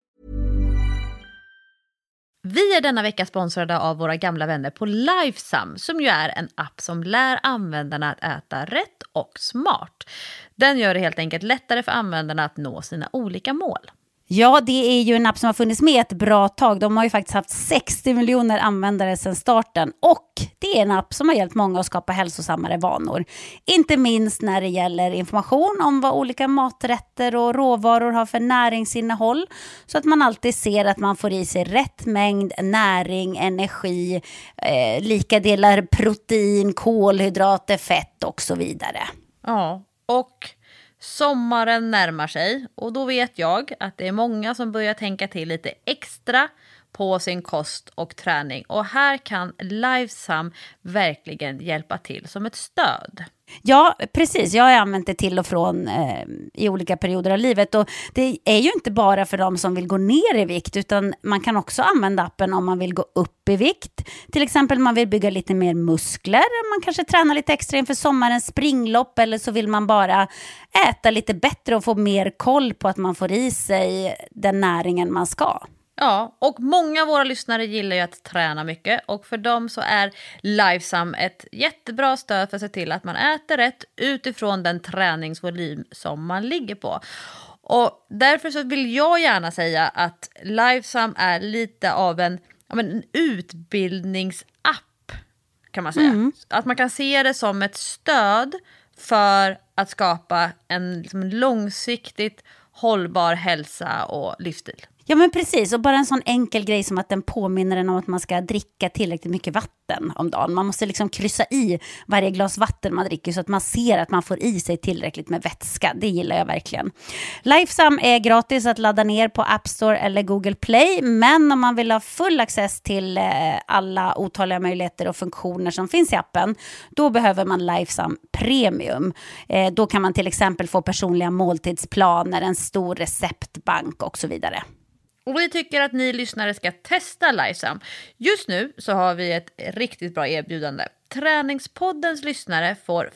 Vi är denna vecka sponsrade av våra gamla vänner på Lifesum, som ju är en app som lär användarna att äta rätt och smart. Den gör det helt enkelt lättare för användarna att nå sina olika mål. Ja, det är ju en app som har funnits med ett bra tag. De har ju faktiskt haft 60 miljoner användare sedan starten. Och det är en app som har hjälpt många att skapa hälsosammare vanor. Inte minst när det gäller information om vad olika maträtter och råvaror har för näringsinnehåll. Så att man alltid ser att man får i sig rätt mängd näring, energi, lika delar protein, kolhydrater, fett och så vidare. Ja, och sommaren närmar sig och då vet jag att det är många som börjar tänka till lite extra på sin kost och träning. Och här kan Lifesum verkligen hjälpa till som ett stöd. Ja, precis. Jag har använt det till och från i olika perioder av livet. Och det är ju inte bara för de som vill gå ner i vikt, utan man kan också använda appen om man vill gå upp i vikt. Till exempel man vill bygga lite mer muskler. Man kanske tränar lite extra inför sommarens springlopp, eller så vill man bara äta lite bättre och få mer koll på att man får i sig den näringen man ska. Ja, och många av våra lyssnare gillar ju att träna mycket, och för dem så är Lifesum ett jättebra stöd för att se till att man äter rätt utifrån den träningsvolym som man ligger på. Och därför så vill jag gärna säga att Lifesum är lite av en utbildningsapp, kan man säga. Att man kan se det som ett stöd för att skapa en långsiktigt hållbar hälsa och livsstil. Ja, men precis. Och bara en sån enkel grej som att den påminner en om att man ska dricka tillräckligt mycket vatten om dagen. Man måste liksom kryssa i varje glas vatten man dricker så att man ser att man får i sig tillräckligt med vätska. Det gillar jag verkligen. Lifesum är gratis att ladda ner på App Store eller Google Play. Men om man vill ha full access till alla otaliga möjligheter och funktioner som finns i appen, då behöver man Lifesum Premium. Då kan man till exempel få personliga måltidsplaner, en stor receptbank och så vidare. Och vi tycker att ni lyssnare ska testa Lifesum. Just nu så har vi ett riktigt bra erbjudande. Träningspoddens lyssnare får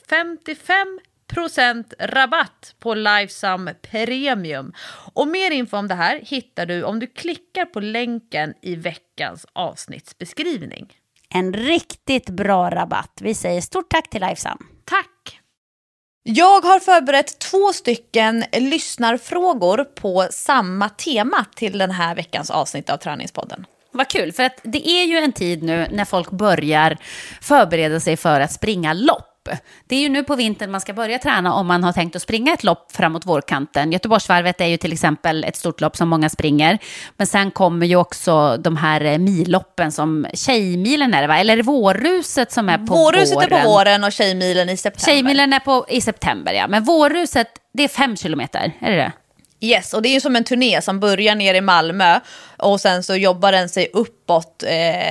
55% rabatt på Lifesum Premium. Och mer info om det här hittar du om du klickar på länken i veckans avsnittsbeskrivning. En riktigt bra rabatt. Vi säger stort tack till Lifesum. Tack! Jag har förberett 2 stycken lyssnarfrågor på samma tema till den här veckans avsnitt av Träningspodden. Vad kul, för att det är ju en tid nu när folk börjar förbereda sig för att springa lopp. Det är ju nu på vintern man ska börja träna om man har tänkt att springa ett lopp framåt vårkanten. Göteborgsvarvet är ju till exempel ett stort lopp som många springer. Men sen kommer ju också de här milloppen som Tjejmilen är det, va? Eller är det Vårruset som är på våren? Vårruset är på våren och Tjejmilen i september. Tjejmilen är i september, ja. Men Vårruset, det är 5 kilometer, är det? Yes, och det är ju som en turné som börjar ner i Malmö och sen så jobbar den sig uppåt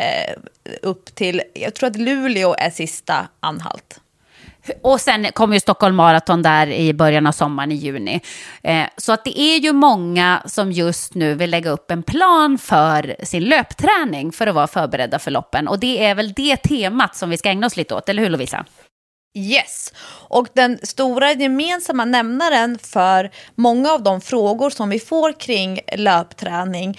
upp till, jag tror att Luleå är sista anhalt. Och sen kommer ju Stockholm Marathon där i början av sommaren i juni. Så att det är ju många som just nu vill lägga upp en plan för sin löpträning för att vara förberedda för loppen. Och det är väl det temat som vi ska ägna oss lite åt, eller hur Lovisa? Yes, och den stora gemensamma nämnaren för många av de frågor som vi får kring löpträning,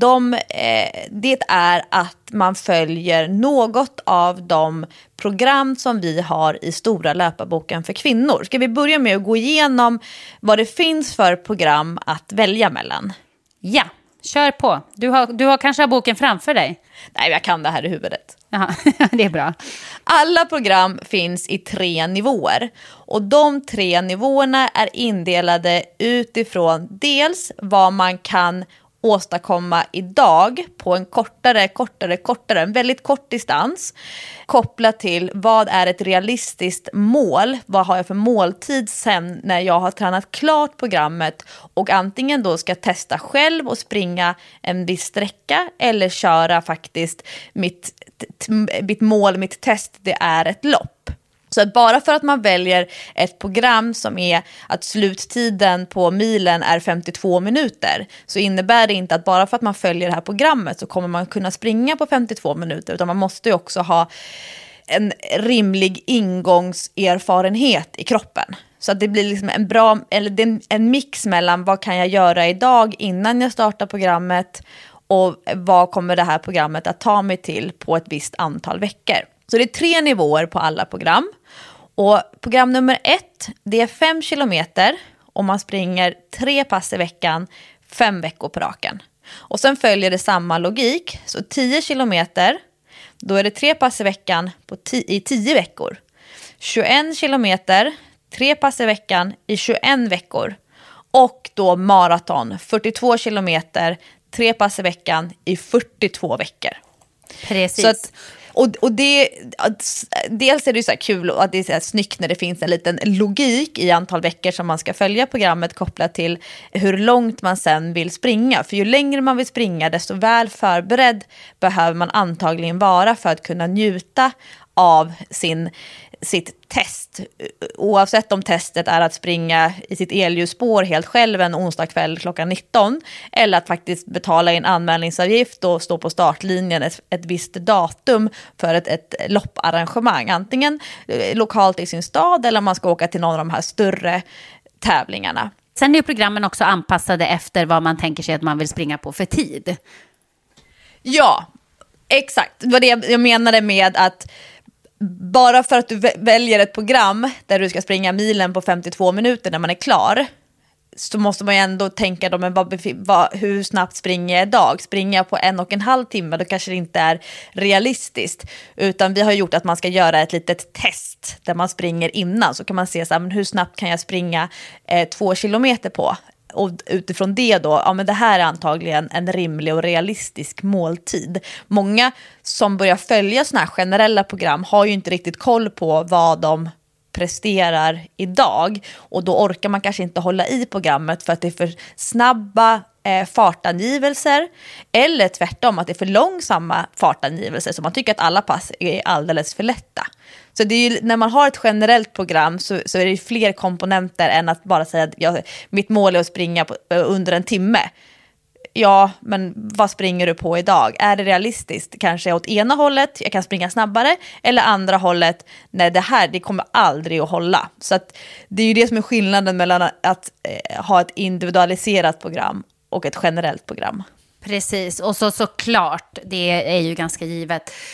det är att man följer något av de program som vi har i Stora löparboken för kvinnor. Ska vi börja med att gå igenom vad det finns för program att välja mellan? Ja, kör på. Du har kanske boken framför dig. Nej, jag kan det här i huvudet. Jaha, det är bra. Alla program finns i 3 nivåer och de 3 nivåerna är indelade utifrån dels vad man kan åstadkomma idag på en kortare, en väldigt kort distans, kopplat till vad är ett realistiskt mål, vad har jag för måltid sen när jag har tränat klart programmet och antingen då ska testa själv och springa en viss sträcka eller köra faktiskt mitt mål, mitt test, det är ett lopp. Så att bara för att man väljer ett program som är att sluttiden på milen är 52 minuter så innebär det inte att bara för att man följer det här programmet så kommer man kunna springa på 52 minuter, utan man måste ju också ha en rimlig ingångserfarenhet i kroppen. Så att det blir liksom en mix mellan vad kan jag göra idag innan jag startar programmet och vad kommer det här programmet att ta mig till på ett visst antal veckor. Så det är 3 nivåer på alla program. Och program nummer 1, det är 5 kilometer och man springer 3 pass i veckan, 5 veckor på raken. Och sen följer det samma logik. Så 10 kilometer, då är det 3 pass i veckan i 10 veckor. 21 kilometer, 3 pass i veckan i 21 veckor. Och då maraton, 42 kilometer, 3 pass i veckan i 42 veckor. Precis. Så att, och det, dels är det ju så här kul att det är så här snyggt när det finns en liten logik i antal veckor som man ska följa programmet kopplat till hur långt man sen vill springa. För ju längre man vill springa desto väl förberedd behöver man antagligen vara för att kunna njuta av sitt test. Oavsett om testet är att springa i sitt elljusspår helt själv en onsdag kväll klockan 19 eller att faktiskt betala in anmälningsavgift och stå på startlinjen ett visst datum för ett lopparrangemang. Antingen lokalt i sin stad eller om man ska åka till någon av de här större tävlingarna. Sen är ju programmen också anpassade efter vad man tänker sig att man vill springa på för tid. Ja, exakt. Det var det jag menade med att bara för att du väljer ett program där du ska springa milen på 52 minuter när man är klar så måste man ju ändå tänka då, men hur snabbt springer jag idag? Springer jag på 1,5 timme, då kanske det inte är realistiskt. Utan vi har gjort att man ska göra ett litet test där man springer innan. Så kan man se så här, men hur snabbt kan jag springa 2 kilometer på? Och utifrån det då, ja men det här är antagligen en rimlig och realistisk måltid. Många som börjar följa såna här generella program har ju inte riktigt koll på vad de presterar idag. Och då orkar man kanske inte hålla i programmet för att det är för snabba fartangivelser. Eller tvärtom att det är för långsamma fartangivelser. Så man tycker att alla pass är alldeles för lätta. Så det är ju, när man har ett generellt program så är det fler komponenter än att bara säga att mitt mål är att springa under en timme. Ja, men vad springer du på idag? Är det realistiskt? Kanske åt ena hållet, jag kan springa snabbare. Eller andra hållet, nej det kommer aldrig att hålla. Så att det är ju det som är skillnaden mellan att ha ett individualiserat program och ett generellt program. Precis, och såklart, det är ju ganska givet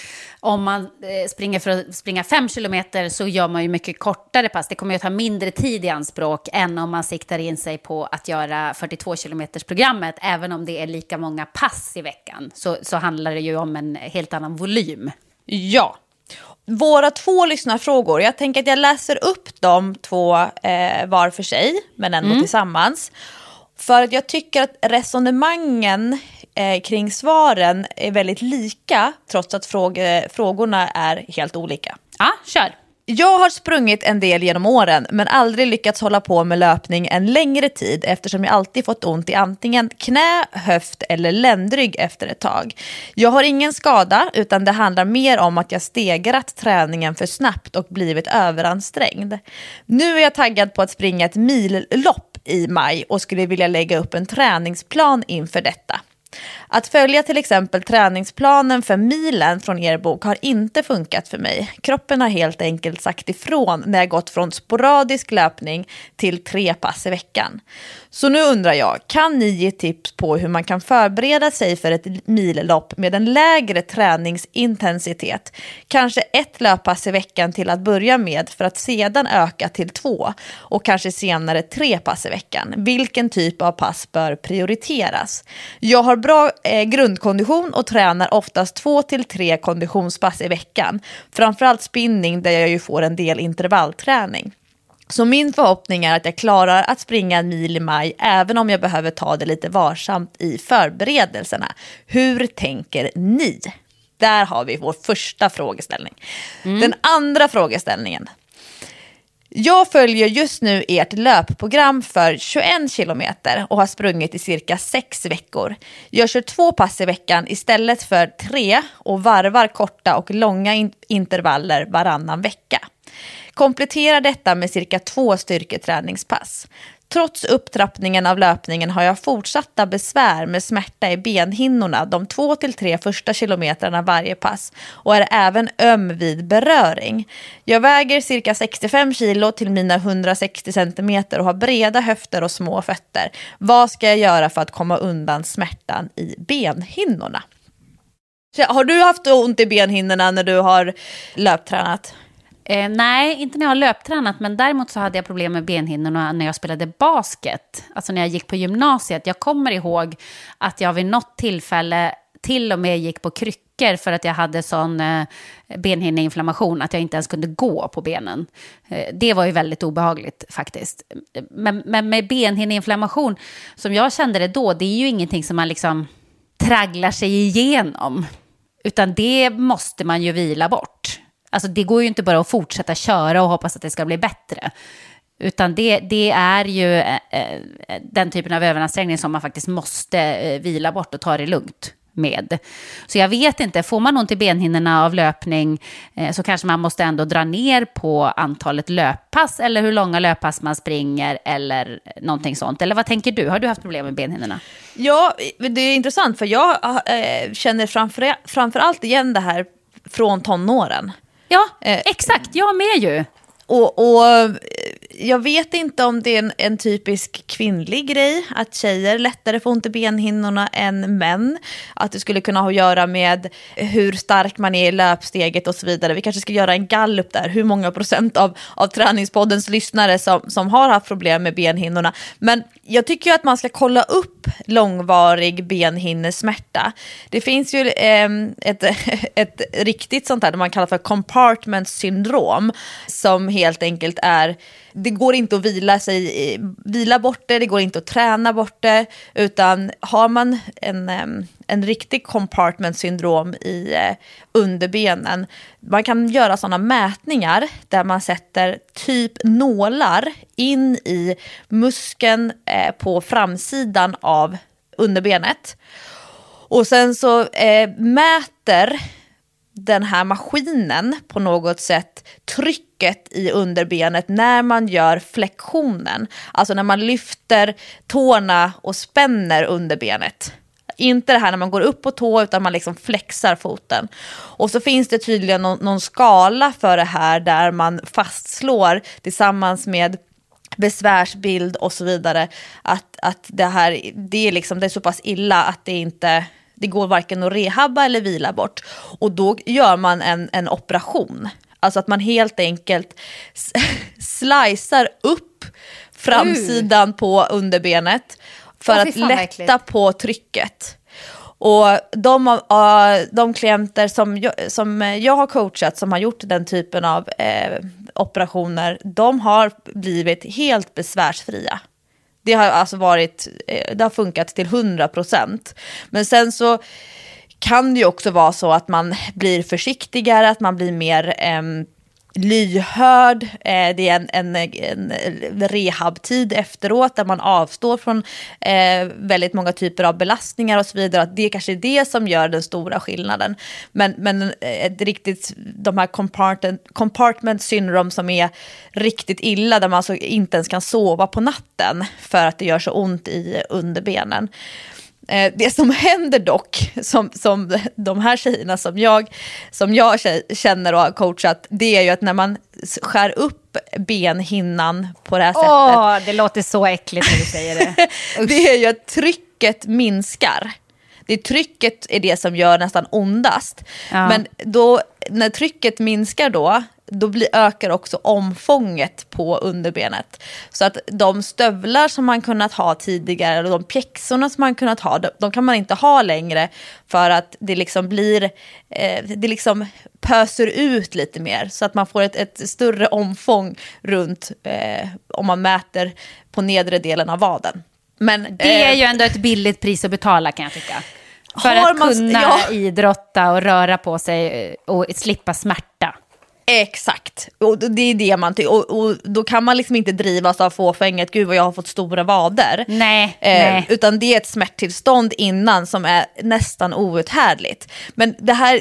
om man springer för att springa 5 kilometer så gör man ju mycket kortare pass. Det kommer ju att ta mindre tid i anspråk än om man siktar in sig på att göra 42 kilometers programmet. Även om det är lika många pass i veckan så handlar det ju om en helt annan volym. Ja. Våra 2 lyssnarfrågor, jag tänker att jag läser upp de 2 var för sig, men ändå tillsammans. För att jag tycker att resonemangen kring svaren är väldigt lika, trots att frågorna är helt olika. Ja, kör. Jag har sprungit en del genom åren, men aldrig lyckats hålla på med löpning en längre tid eftersom jag alltid fått ont i antingen knä, höft eller ländrygg efter ett tag. Jag har ingen skada, utan det handlar mer om att jag stegrat träningen för snabbt och blivit överansträngd. Nu är jag taggad på att springa ett millopp i maj och skulle vilja lägga upp en träningsplan inför detta. Att följa till exempel träningsplanen för milen från er bok har inte funkat för mig. Kroppen har helt enkelt sagt ifrån när jag gått från sporadisk löpning till 3 pass i veckan. Så nu undrar jag, kan ni ge tips på hur man kan förbereda sig för ett millopp med en lägre träningsintensitet? Kanske 1 löppass i veckan till att börja med för att sedan öka till 2 och kanske senare 3 pass i veckan. Vilken typ av pass bör prioriteras? Jag har bra grundkondition och tränar oftast 2 till 3 konditionspass i veckan. Framförallt spinning där jag ju får en del intervallträning. Så min förhoppning är att jag klarar att springa en mil i maj även om jag behöver ta det lite varsamt i förberedelserna. Hur tänker ni? Där har vi vår första frågeställning. Den andra frågeställningen. Jag följer just nu ert löpprogram för 21 kilometer och har sprungit i cirka 6 veckor. Jag kör 2 pass i veckan istället för 3 och varvar korta och långa intervaller varannan vecka. Kompletterar detta med cirka 2 styrketräningspass. Trots upptrappningen av löpningen har jag fortsatta besvär med smärta i benhinnorna de 2 till 3 första kilometrarna varje pass och är även öm vid beröring. Jag väger cirka 65 kilo till mina 160 centimeter och har breda höfter och små fötter. Vad ska jag göra för att komma undan smärtan i benhinnorna? Har du haft ont i benhinnorna när du har löptränat? Nej, inte när jag har löptränat, men däremot så hade jag problem med benhinnorna när jag spelade basket. Alltså när jag gick på gymnasiet. Jag kommer ihåg att jag vid något tillfälle till och med gick på kryckor för att jag hade sån benhinneinflammation att jag inte ens kunde gå på benen. Det var ju väldigt obehagligt faktiskt. Men med benhinneinflammation, som jag kände det då, det är ju ingenting som man liksom tragglar sig igenom. Utan det måste man ju vila bort. Alltså det går ju inte bara att fortsätta köra och hoppas att det ska bli bättre. Utan det är ju den typen av överansträngning som man faktiskt måste vila bort och ta det lugnt med. Så jag vet inte, får man ont i benhinnorna av löpning så kanske man måste ändå dra ner på antalet löppass eller hur långa löppass man springer eller någonting sånt. Eller vad tänker du? Har du haft problem med benhinnorna? Ja, det är intressant för jag känner framförallt igen det här från tonåren. Ja, exakt. Jag med ju. Och jag vet inte om det är en typisk kvinnlig grej att tjejer lättare får ont i benhinnorna än män. Att det skulle kunna ha att göra med hur stark man är i löpsteget och så vidare. Vi kanske ska göra en gallup där. Hur många procent av träningspoddens lyssnare som har haft problem med benhinnorna. Men jag tycker ju att man ska kolla upp långvarig benhinnesmärta. Det finns ju ett riktigt sånt här man kallar för compartment syndrom som helt enkelt är, det går inte att vila bort det går inte att träna bort det, utan har man en riktig compartment syndrom i underbenen, man kan göra sådana mätningar där man sätter typ nålar in i muskeln på framsidan av underbenet och sen så mäter den här maskinen på något sätt trycket i underbenet när man gör flexionen. Alltså när man lyfter tårna och spänner underbenet. Inte det här när man går upp på tå utan man liksom flexar foten. Och så finns det tydligen någon skala för det här där man fastslår tillsammans med besvärsbild och så vidare att det är så pass illa att det Det går varken att rehabba eller vila bort. Och då gör man en operation. Alltså att man helt enkelt slicear upp framsidan på underbenet för att lätta på trycket. Och de klienter som jag har coachat som har gjort den typen av operationer, de har blivit helt besvärsfria. Det har alltså det har funkat till 100%. Men sen så kan det ju också vara så att man blir försiktigare, att man blir mer lyhörd. Det är en rehabtid efteråt där man avstår från väldigt många typer av belastningar och så vidare. Att det kanske är det som gör den stora skillnaden. Men riktigt de här compartment syndrome som är riktigt illa, där man alltså inte ens kan sova på natten för att det gör så ont i underbenen. Det som händer dock, som de här tjejerna som jag känner och har coachat, det är ju att när man skär upp benhinnan på det här sättet. Det låter så äckligt när du säger det. Det är ju att trycket minskar. Trycket är det som gör nästan ondast. Ja. Men då, när trycket minskar då ökar också omfånget på underbenet. Så att de stövlar som man kunnat ha tidigare, eller de pjäxorna som man kunnat ha, de kan man inte ha längre, för att det liksom blir, det liksom pöser ut lite mer, så att man får ett större omfång runt, om man mäter på nedre delen av vaden. Men det är ju ändå ett billigt pris att betala, kan jag tycka. För att kunna idrotta och röra på sig och slippa smärta. Exakt, och det är det man tycker. Och då kan man liksom inte drivas av fåfänget, gud vad jag har fått stora vader. Nej. Utan det är ett smärttillstånd innan som är nästan outhärdligt. Men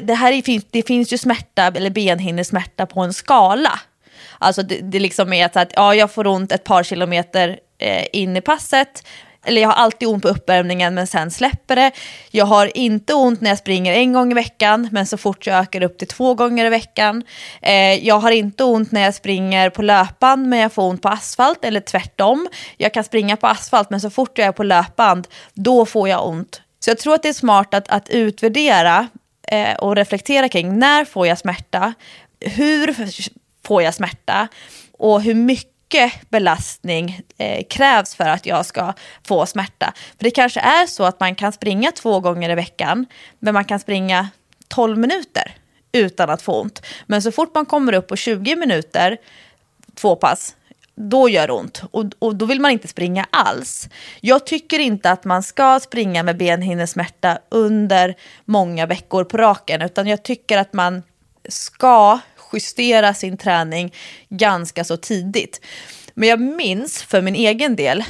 det finns ju smärta, eller benhinnesmärta, på en skala. Alltså det liksom är att jag får ont ett par kilometer in i passet, eller jag har alltid ont på uppvärmningen men sen släpper det. Jag har inte ont när jag springer 1 gång i veckan, men så fort jag ökar upp till 2 gånger i veckan. Jag har inte ont när jag springer på löpband, men jag får ont på asfalt, eller tvärtom. Jag kan springa på asfalt, men så fort jag är på löpband, då får jag ont. Så jag tror att det är smart att utvärdera och reflektera kring: när får jag smärta? Hur får jag smärta? Och hur mycket belastning krävs för att jag ska få smärta. För det kanske är så att man kan springa 2 gånger i veckan, men man kan springa 12 minuter utan att få ont. Men så fort man kommer upp på 20 minuter, 2 pass, då gör det ont. Och då vill man inte springa alls. Jag tycker inte att man ska springa med benhinnesmärta under många veckor på raken, utan jag tycker att man ska justera sin träning ganska så tidigt. Men jag minns för min egen del,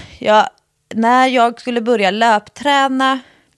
när jag skulle börja löpträna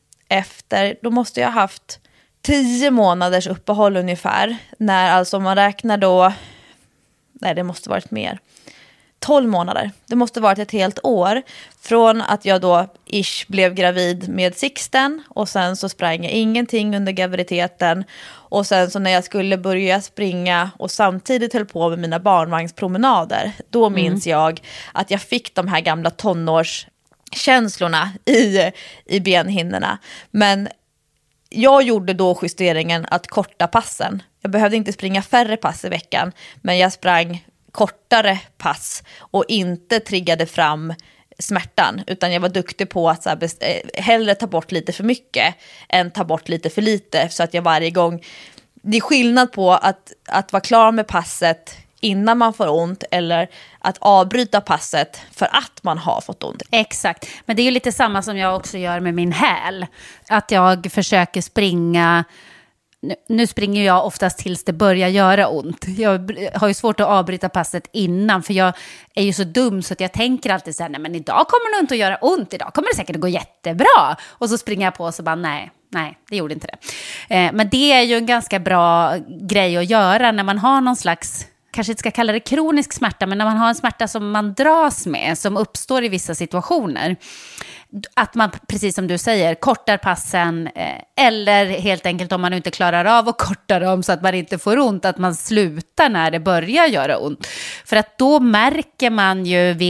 då måste jag ha haft 10 månaders uppehåll ungefär. När, alltså om man räknar då, nej det måste varit mer, 12 månader. Det måste varit ett helt år från att jag då blev gravid med Sixten, och sen så sprang jag ingenting under graviditeten, och sen så när jag skulle börja springa och samtidigt höll på med mina barnvagnspromenader, då minns jag att jag fick de här gamla tonårskänslorna i benhinnorna. Men jag gjorde då justeringen att korta passen. Jag behövde inte springa färre pass i veckan, men jag sprang kortare pass och inte triggade fram smärtan, utan jag var duktig på att hellre ta bort lite för mycket än ta bort lite för lite, så att jag varje gång, det är skillnad på att vara klar med passet innan man får ont, eller att avbryta passet för att man har fått ont. Exakt, men det är ju lite samma som jag också gör med min häl, att jag försöker springa. Nu springer jag oftast tills det börjar göra ont. Jag har ju svårt att avbryta passet innan, för jag är ju så dum så att jag tänker alltid så här: nej men idag kommer det inte att göra ont, idag kommer det säkert att gå jättebra. Och så springer jag på och så bara nej, det gjorde inte det. Men det är ju en ganska bra grej att göra när man har någon slags, kanske inte ska kalla det kronisk smärta, men när man har en smärta som man dras med, som uppstår i vissa situationer. Att man, precis som du säger, kortar passen, eller helt enkelt om man inte klarar av att korta dem så att man inte får ont, att man slutar när det börjar göra ont. För att då märker man ju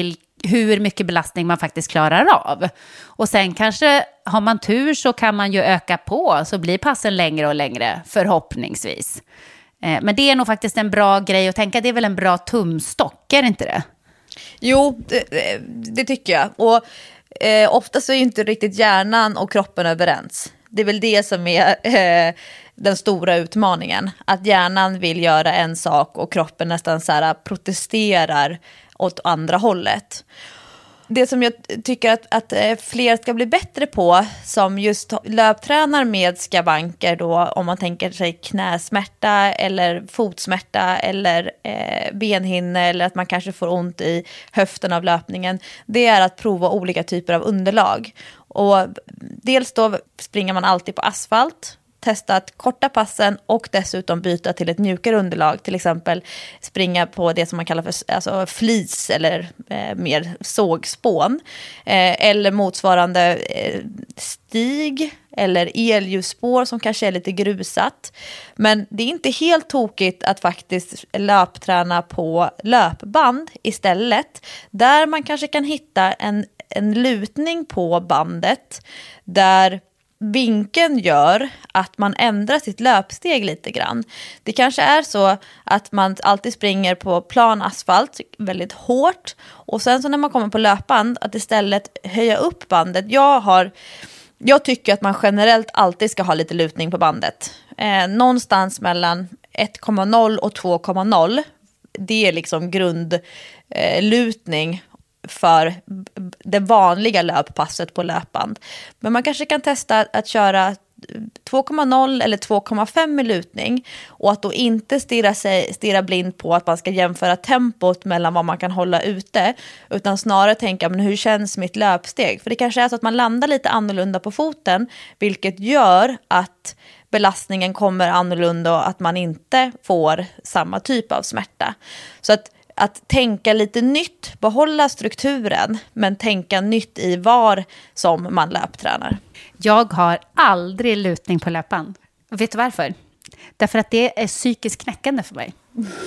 hur mycket belastning man faktiskt klarar av. Och sen kanske har man tur så kan man ju öka på, så blir passen längre och längre förhoppningsvis. Men det är nog faktiskt en bra grej att tänka, det är väl en bra tumstock, är det inte det? Jo, det tycker jag. Och ofta så är ju inte riktigt hjärnan och kroppen överens. Det är väl det som är den stora utmaningen. Att hjärnan vill göra en sak och kroppen nästan så här protesterar åt andra hållet. Det som jag tycker att fler ska bli bättre på, som just löptränar med skavanker då, om man tänker sig knäsmärta eller fotsmärta eller benhinne, eller att man kanske får ont i höften av löpningen, det är att prova olika typer av underlag. Och dels då springer man alltid på asfalt, testa att korta passen och dessutom byta till ett mjukare underlag. Till exempel springa på det som man kallar för flis eller mer sågspån. Eller motsvarande stig eller elljusspår som kanske är lite grusat. Men det är inte helt tokigt att faktiskt löpträna på löpband istället. Där man kanske kan hitta en lutning på bandet där vinkeln gör att man ändrar sitt löpsteg lite grann. Det kanske är så att man alltid springer på plan asfalt väldigt hårt, och sen så när man kommer på löpband att istället höja upp bandet. Jag tycker att man generellt alltid ska ha lite lutning på bandet. Någonstans mellan 1,0 och 2,0. Det är liksom grundlutning för det vanliga löppasset på löpband. Men man kanske kan testa att köra 2,0 eller 2,5 i lutning, och att då inte stirra blind på att man ska jämföra tempot mellan vad man kan hålla ute, utan snarare tänka, men hur känns mitt löpsteg? För det kanske är så att man landar lite annorlunda på foten, vilket gör att belastningen kommer annorlunda och att man inte får samma typ av smärta. Så att tänka lite nytt, behålla strukturen, men tänka nytt i var som man löptränar. Jag har aldrig lutning på löpan. Vet du varför? Därför att det är psykiskt knäckande för mig.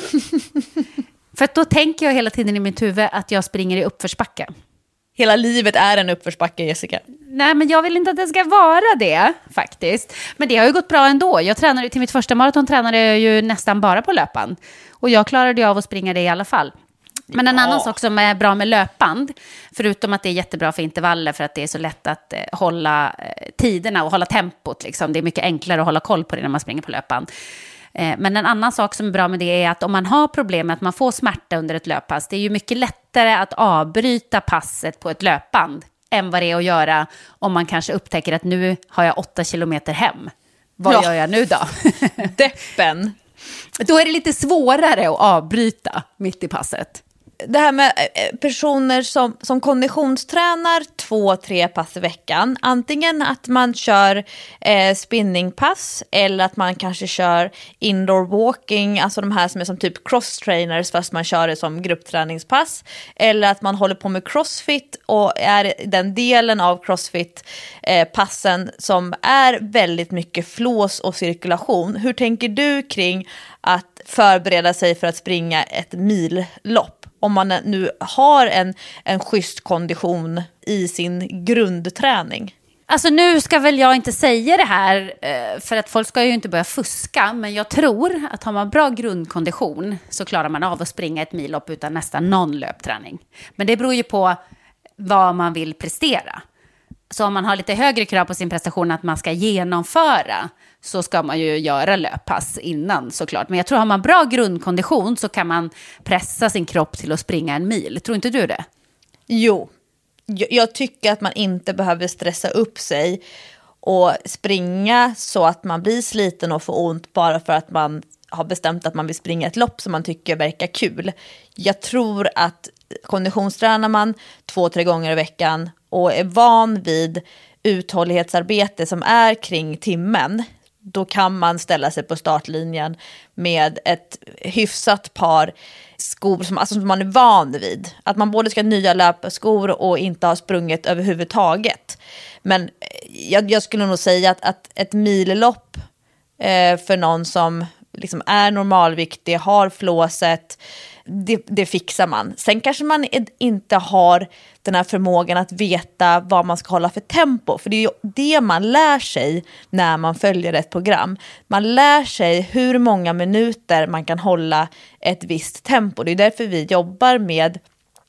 För att då tänker jag hela tiden i mitt huvud att jag springer i uppförsbacke. Hela livet är en uppförsbacke, Jessica. Nej, men jag vill inte att det ska vara det faktiskt. Men det har ju gått bra ändå. Jag tränade till mitt första maraton, tränade jag ju nästan bara på löpband. Och jag klarade av att springa det i alla fall. Men en annan sak som är bra med löpband, förutom att det är jättebra för intervaller för att det är så lätt att hålla tiderna och hålla tempot. Liksom. Det är mycket enklare att hålla koll på det när man springer på löpband. Men en annan sak som är bra med det är att om man har problem med att man får smärta under ett löppass, det är ju mycket lättare att avbryta passet på ett löpband än vad det är att göra om man kanske upptäcker att nu har jag 8 kilometer hem. Vad gör jag nu då? Deppen. Då är det lite svårare att avbryta mitt i passet. Det här med personer som konditionstränar 2-3 pass i veckan. Antingen att man kör spinningpass, eller att man kanske kör indoor walking. Alltså de här som är som typ cross-trainers fast man kör det som gruppträningspass. Eller att man håller på med crossfit och är den delen av crossfit-passen som är väldigt mycket flås och cirkulation. Hur tänker du kring att förbereda sig för att springa ett millopp? Om man nu har en schysst kondition i sin grundträning. Alltså nu ska väl jag inte säga det här för att folk ska ju inte börja fuska. Men jag tror att har man bra grundkondition så klarar man av att springa ett millopp utan nästan någon löpträning. Men det beror ju på vad man vill prestera. Så om man har lite högre krav på sin prestation att man ska genomföra, så ska man ju göra löppass innan såklart. Men jag tror att har man bra grundkondition så kan man pressa sin kropp till att springa en mil. Tror inte du det? Jo, jag tycker att man inte behöver stressa upp sig och springa så att man blir sliten och får ont bara för att man har bestämt att man vill springa ett lopp som man tycker verkar kul. Jag tror att konditionstränar man 2-3 gånger i veckan och är van vid uthållighetsarbete som är kring timmen, då kan man ställa sig på startlinjen med ett hyfsat par skor som man är van vid. Att man både ska ha nya löpskor och inte ha sprungit överhuvudtaget. Men jag skulle nog säga att ett millopp för någon som liksom är normalviktig, har flåset, det fixar man. Sen kanske man inte har den här förmågan att veta vad man ska hålla för tempo. För det är ju det man lär sig när man följer ett program. Man lär sig hur många minuter man kan hålla ett visst tempo. Det är därför vi jobbar med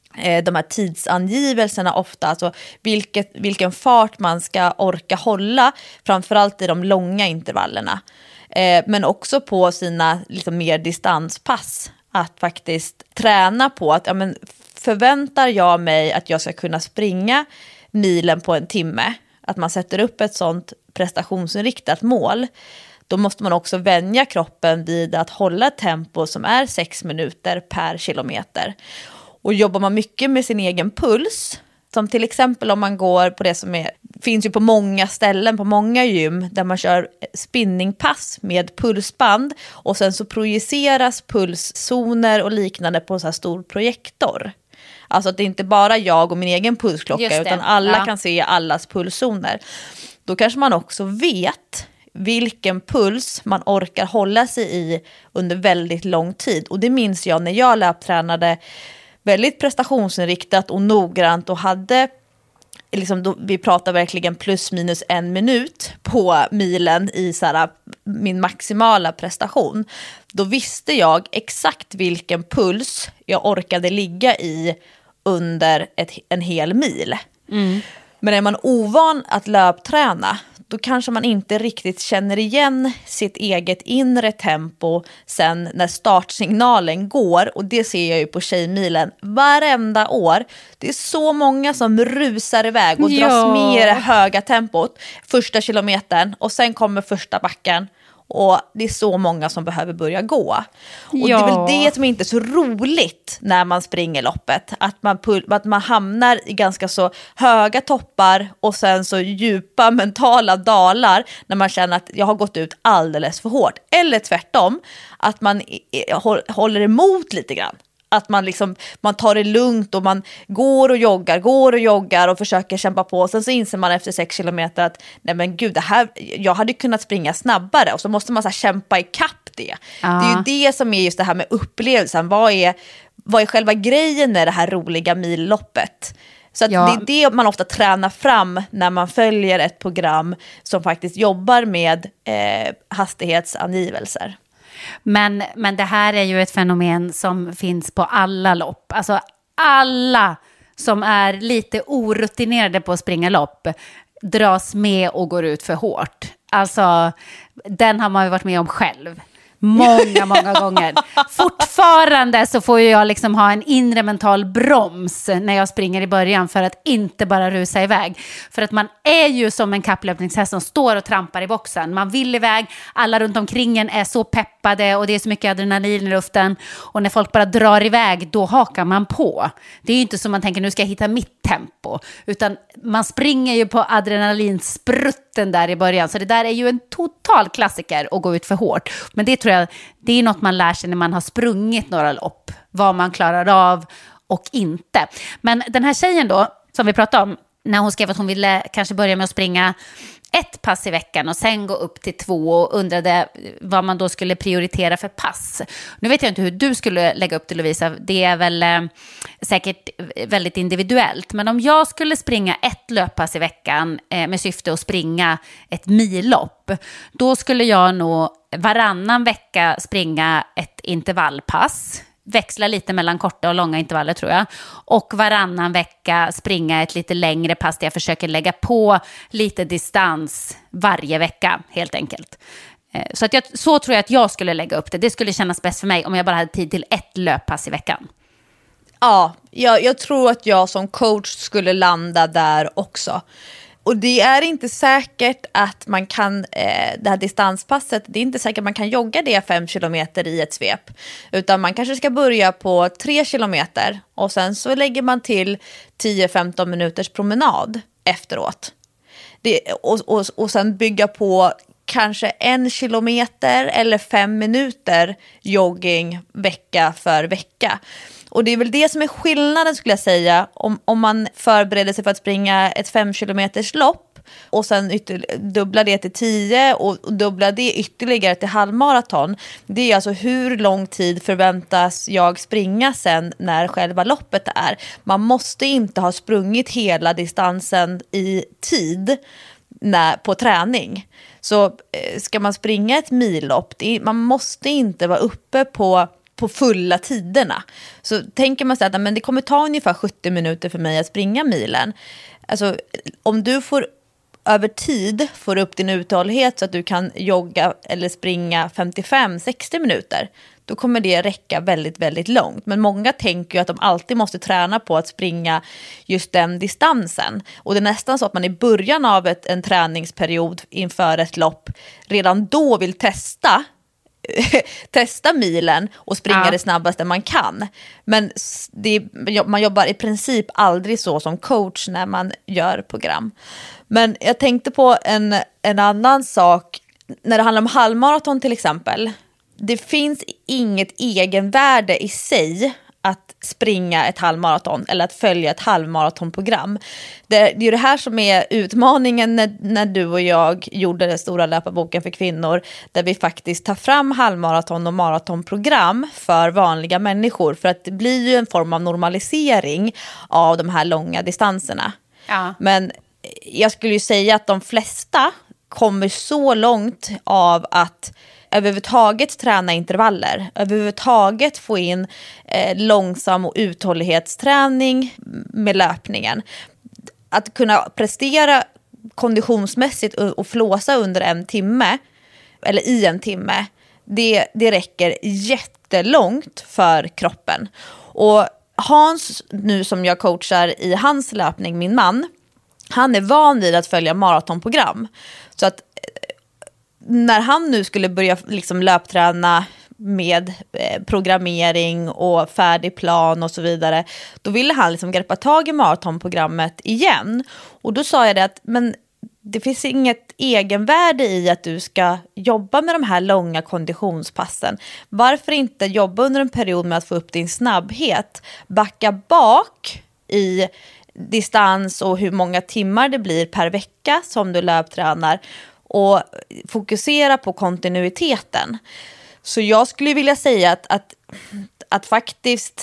de här tidsangivelserna ofta, alltså vilken fart man ska orka hålla, framförallt i de långa intervallerna. Men också på sina liksom mer distanspass, att faktiskt träna på att förväntar jag mig att jag ska kunna springa milen på en timme, att man sätter upp ett sånt prestationsinriktat mål, då måste man också vänja kroppen vid att hålla ett tempo som är 6 minuter per kilometer. Och jobbar man mycket med sin egen puls, som till exempel om man går på det som finns ju på många ställen, på många gym, där man kör spinningpass med pulsband och sen så projiceras pulszoner och liknande på en så här stor projektor. Alltså att det är inte bara jag och min egen pulsklocka, utan alla kan se allas pulszoner. Då kanske man också vet vilken puls man orkar hålla sig i under väldigt lång tid. Och det minns jag när jag löptränade väldigt prestationsinriktat och noggrant och hade liksom, vi pratar verkligen plus minus 1 minut på milen i så här, min maximala prestation. Då visste jag exakt vilken puls jag orkade ligga i under en hel mil. Men är man ovan att löpträna, då kanske man inte riktigt känner igen sitt eget inre tempo sen när startsignalen går. Och det ser jag ju på Tjejmilen varenda år. Det är så många som rusar iväg och dras med i det höga tempot första kilometern, och sen kommer första backen. Och det är så många som behöver börja gå. Och det är väl det som inte är så roligt när man springer loppet. Att man hamnar i ganska så höga toppar och sen så djupa mentala dalar när man känner att jag har gått ut alldeles för hårt. Eller tvärtom, att man håller emot lite grann. Att man tar det lugnt och man går och joggar och försöker kämpa på. Sen så inser man efter 6 kilometer att nej men gud, jag hade kunnat springa snabbare. Och så måste man så här kämpa i kapp det. Det är ju det som är just det här med upplevelsen. Vad är själva grejen med det här roliga milloppet? Så att det är det man ofta tränar fram när man följer ett program som faktiskt jobbar med hastighetsangivelser. Men det här är ju ett fenomen som finns på alla lopp. Alltså alla som är lite orutinerade på att springa lopp dras med och går ut för hårt. Alltså, den har man ju varit med om själv. Många gånger. Fortfarande så får jag liksom ha en inre mental broms när jag springer i början för att inte bara rusa iväg. För att man är ju som en kapplöpningshäst som står och trampar i boxen. Man vill iväg, alla runt omkring en är så peppade och det är så mycket adrenalin i luften. Och när folk bara drar iväg, då hakar man på. Det är ju inte som man tänker, nu ska jag hitta mitt tempo. Utan man springer ju på adrenalinsprutten där i början. Så det där är ju en total klassiker att gå ut för hårt. Men det tror jag, det är något man lär sig när man har sprungit några lopp. Vad man klarar av och inte. Men den här tjejen då, som vi pratade om, när hon skrev att hon ville kanske börja med att springa 1 pass i veckan och sen gå upp till 2 och undrade vad man då skulle prioritera för pass. Nu vet jag inte hur du skulle lägga upp det, Lovisa. Det är väl säkert väldigt individuellt. Men om jag skulle springa 1 löppass i veckan med syfte att springa ett millopp, då skulle jag nog varannan vecka springa ett intervallpass. Växla lite mellan korta och långa intervaller tror jag. Och varannan vecka springa ett lite längre pass där jag försöker lägga på lite distans varje vecka helt enkelt. Så tror jag att jag skulle lägga upp det. Det skulle kännas bäst för mig om jag bara hade tid till 1 löppass i veckan. Ja, jag tror att jag som coach skulle landa där också. Och det är inte säkert att man kan, det här distanspasset, det är inte säkert att man kan jogga det 5 kilometer i ett svep. Utan man kanske ska börja på 3 kilometer och sen så lägger man till 10-15 minuters promenad efteråt. Och sen bygga på kanske 1 kilometer eller 5 minuter jogging vecka för vecka. Och det är väl det som är skillnaden skulle jag säga om man förbereder sig för att springa ett 5 kilometers lopp och sen dubbla det till 10 och dubbla det ytterligare till halvmaraton. Det är alltså hur lång tid förväntas jag springa sen när själva loppet är. Man måste inte ha sprungit hela distansen i tid på träning. Så ska man springa ett millopp, man måste inte vara uppe på fulla tiderna. Så tänker man sig att men det kommer ta ungefär 70 minuter för mig att springa milen. Alltså om du över tid får upp din uthållighet så att du kan jogga eller springa 55-60 minuter, då kommer det räcka väldigt, väldigt långt. Men många tänker ju att de alltid måste träna på att springa just den distansen. Och det är nästan så att man i början av en träningsperiod inför ett lopp redan då vill testa milen och springa det snabbaste man kan. Men man jobbar i princip aldrig så som coach när man gör program. Men jag tänkte på en annan sak när det handlar om halvmaraton till exempel. Det finns inget egenvärde i sig att springa ett halvmaraton eller att följa ett halvmaratonprogram. Det är ju det här som är utmaningen när du och jag gjorde den stora löparboken för kvinnor, där vi faktiskt tar fram halvmaraton och maratonprogram för vanliga människor, för att det blir ju en form av normalisering av de här långa distanserna. Ja. Men jag skulle ju säga att de flesta kommer så långt av att överhuvudtaget träna intervaller, överhuvudtaget få in långsam och uthållighetsträning med löpningen. Att kunna prestera konditionsmässigt och flåsa under en timme eller i en timme, det räcker jättelångt för kroppen. Och Hans, nu som jag coachar i hans löpning, min man, han är van vid att följa maratonprogram. Så att när han nu skulle börja liksom löpträna med programmering och färdig plan och så vidare, då ville han liksom greppa tag i maratonprogrammet igen. Och då sa jag det att men det finns inget egenvärde i att du ska jobba med de här långa konditionspassen. Varför inte jobba under en period med att få upp din snabbhet? Backa bak i distans och hur många timmar det blir per vecka som du löptränar och fokusera på kontinuiteten. Så jag skulle vilja säga att faktiskt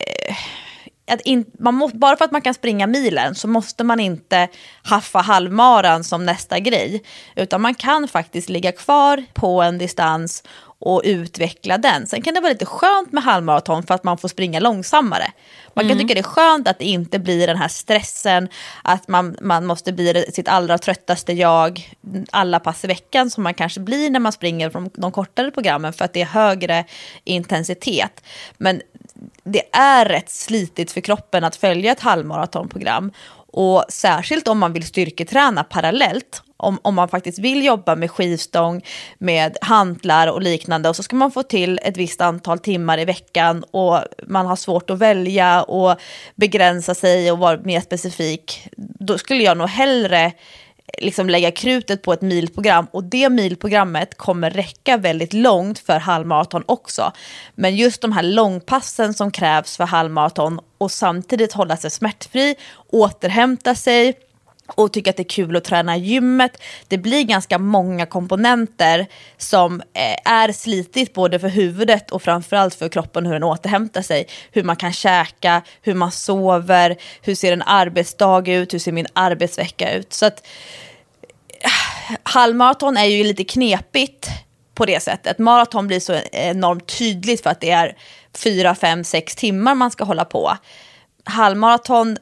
bara för att man kan springa milen så måste man inte haffa halvmaran som nästa grej, utan man kan faktiskt ligga kvar på en distans och utveckla den. Sen kan det vara lite skönt med halvmaraton för att man får springa långsammare. Man kan tycka det är skönt att det inte blir den här stressen, att man måste bli sitt allra tröttaste jag alla pass i veckan som man kanske blir när man springer från de kortare programmen, för att det är högre intensitet. Men det är rätt slitigt för kroppen att följa ett halvmaratonprogram, och särskilt om man vill styrketräna parallellt. Om man faktiskt vill jobba med skivstång, med hantlar och liknande, och så ska man få till ett visst antal timmar i veckan och man har svårt att välja och begränsa sig och vara mer specifik, då skulle jag nog hellre liksom lägga krutet på ett milprogram, och det milprogrammet kommer räcka väldigt långt för halvmaraton också. Men just de här långpassen som krävs för halvmaraton och samtidigt hålla sig smärtfri, återhämta sig och tycka att det är kul att träna i gymmet. Det blir ganska många komponenter som är slitigt både för huvudet och framförallt för kroppen, hur den återhämtar sig. Hur man kan käka, hur man sover, hur ser en arbetsdag ut, hur ser min arbetsvecka ut. Så att halvmaraton är ju lite knepigt på det sättet. Maraton blir så enormt tydligt för att det är 4, 5, 6 timmar man ska hålla på. Halvmaraton,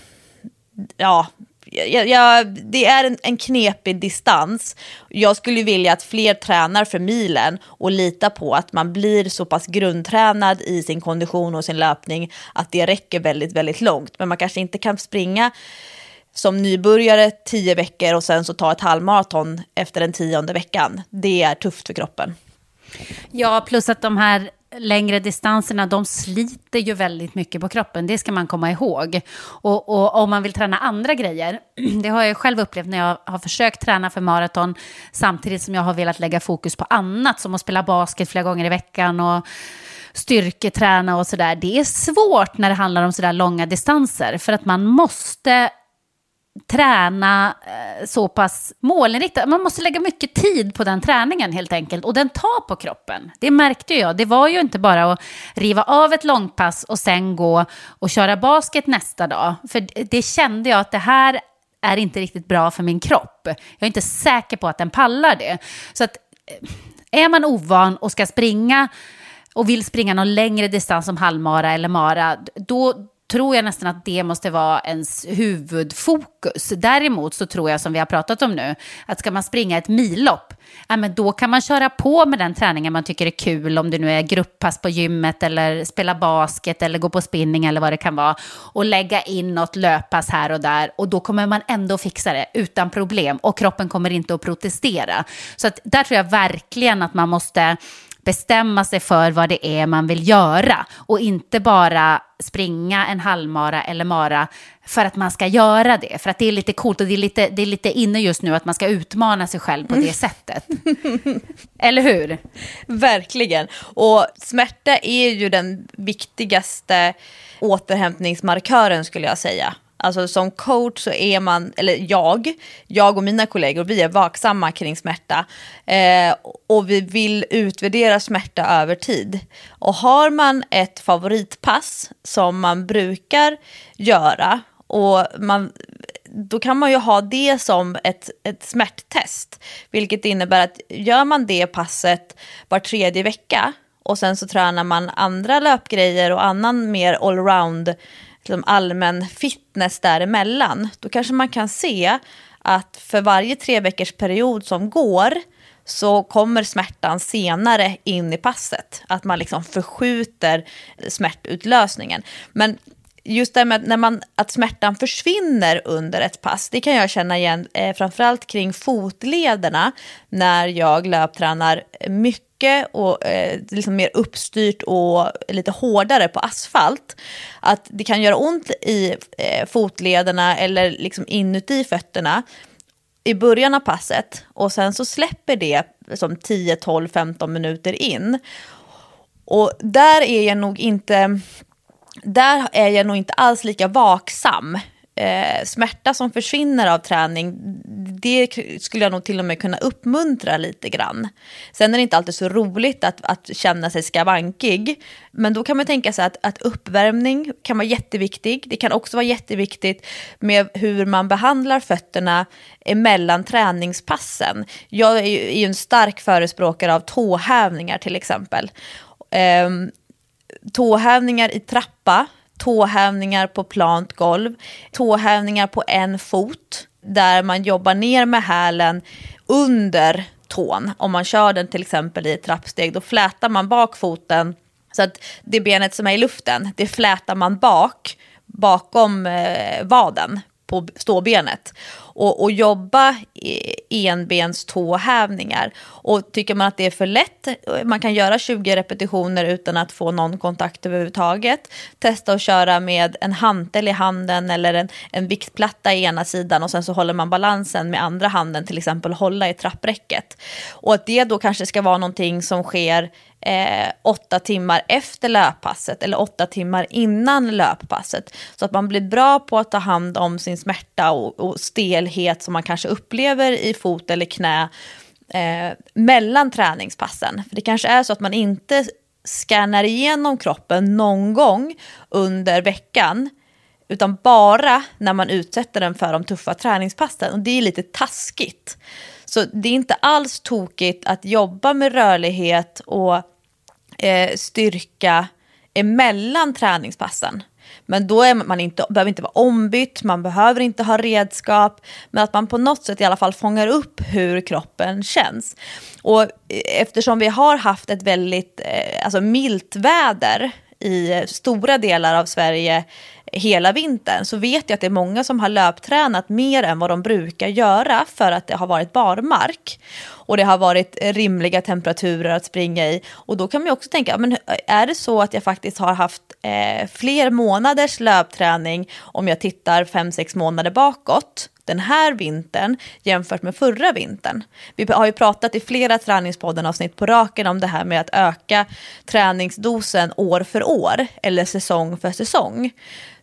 ja, det är en knepig distans. Jag skulle vilja att fler tränar för milen och lita på att man blir så pass grundtränad i sin kondition och sin löpning att det räcker väldigt, väldigt långt. Men man kanske inte kan springa som nybörjare 10 veckor och sen så ta ett halvmaraton efter den 10:e veckan. Det är tufft för kroppen. Ja, plus att de här längre distanserna, de sliter ju väldigt mycket på kroppen. Det ska man komma ihåg. Och om man vill träna andra grejer, det har jag själv upplevt när jag har försökt träna för maraton samtidigt som jag har velat lägga fokus på annat, som att spela basket flera gånger i veckan och styrketräna och sådär. Det är svårt när det handlar om sådär långa distanser, för att man måste träna så pass målinriktat. Man måste lägga mycket tid på den träningen helt enkelt. Och den tar på kroppen. Det märkte jag. Det var ju inte bara att riva av ett långpass och sen gå och köra basket nästa dag. För det kände jag att det här är inte riktigt bra för min kropp. Jag är inte säker på att den pallar det. Så att är man ovan och ska springa och vill springa någon längre distans som halvmara eller mara, då tror jag nästan att det måste vara ens huvudfokus. Däremot så tror jag, som vi har pratat om nu, att ska man springa ett millopp, men då kan man köra på med den träningen man tycker är kul, om det nu är grupppass på gymmet eller spela basket eller gå på spinning eller vad det kan vara, och lägga in något löppass här och där, och då kommer man ändå fixa det utan problem och kroppen kommer inte att protestera. Så att där tror jag verkligen att man måste bestämma sig för vad det är man vill göra och inte bara springa en halvmara eller mara för att man ska göra det. För att det är lite coolt och det är lite inne just nu att man ska utmana sig själv på det sättet. Eller hur? Verkligen. Och smärta är ju den viktigaste återhämtningsmarkören, skulle jag säga. Alltså som coach så är man, eller jag och mina kollegor, vi är vaksamma kring smärta. Och vi vill utvärdera smärta över tid. Och har man ett favoritpass som man brukar göra, och då kan man ju ha det som ett smärttest. Vilket innebär att gör man det passet var 3:e vecka och sen så tränar man andra löpgrejer och annan mer allround, liksom allmän fitness däremellan, då kanske man kan se att för varje 3 veckors period som går så kommer smärtan senare in i passet. Att man liksom förskjuter smärtutlösningen. Men just det med att smärtan försvinner under ett pass, det kan jag känna igen framförallt kring fotlederna när jag löptränar mycket och liksom mer uppstyrt och lite hårdare på asfalt. Att det kan göra ont i fotlederna eller liksom inuti fötterna i början av passet, och sen så släpper det som 10, 12, 15 minuter in. Och där är jag nog inte alls lika vaksam. Smärta som försvinner av träning, det skulle jag nog till och med kunna uppmuntra lite grann. Sen är det inte alltid så roligt att känna sig skavankig. Men då kan man tänka sig att uppvärmning kan vara jätteviktig. Det kan också vara jätteviktigt med hur man behandlar fötterna emellan träningspassen. Jag är ju en stark förespråkare av tåhävningar till exempel. Tåhävningar i trappa, tåhävningar på plant golv, tåhävningar på en fot där man jobbar ner med hälen under tån. Om man kör den till exempel i ett trappsteg, då flätar man bakfoten så att det benet som är i luften, det flätar man bakom vaden på ståbenet och jobba enbens tåhävningar. Och tycker man att det är för lätt, man kan göra 20 repetitioner utan att få någon kontakt överhuvudtaget. Testa att köra med en hantel i handen eller en viktplatta i ena sidan, och sen så håller man balansen med andra handen, till exempel hålla i trappräcket. Och att det då kanske ska vara någonting som sker 8 timmar efter löppasset eller 8 timmar innan löppasset, så att man blir bra på att ta hand om sin smärta och stelhet som man kanske upplever i fot eller knä mellan träningspassen. För det kanske är så att man inte scannar igenom kroppen någon gång under veckan, utan bara när man utsätter den för de tuffa träningspassen, och det är lite taskigt. Så det är inte alls tokigt att jobba med rörlighet och styrka emellan träningspassen. Men då är behöver inte vara ombytt, man behöver inte ha redskap, men att man på något sätt i alla fall fångar upp hur kroppen känns. Och eftersom vi har haft ett väldigt milt väder i stora delar av Sverige hela vintern, så vet jag att det är många som har löptränat mer än vad de brukar göra för att det har varit barmark och det har varit rimliga temperaturer att springa i. Och då kan man ju också tänka, men är det så att jag faktiskt har haft fler månaders löpträning om jag tittar 5-6 månader bakåt den här vintern jämfört med förra vintern? Vi har ju pratat i flera träningspodden-avsnitt på raken om det här med att öka träningsdosen år för år eller säsong för säsong.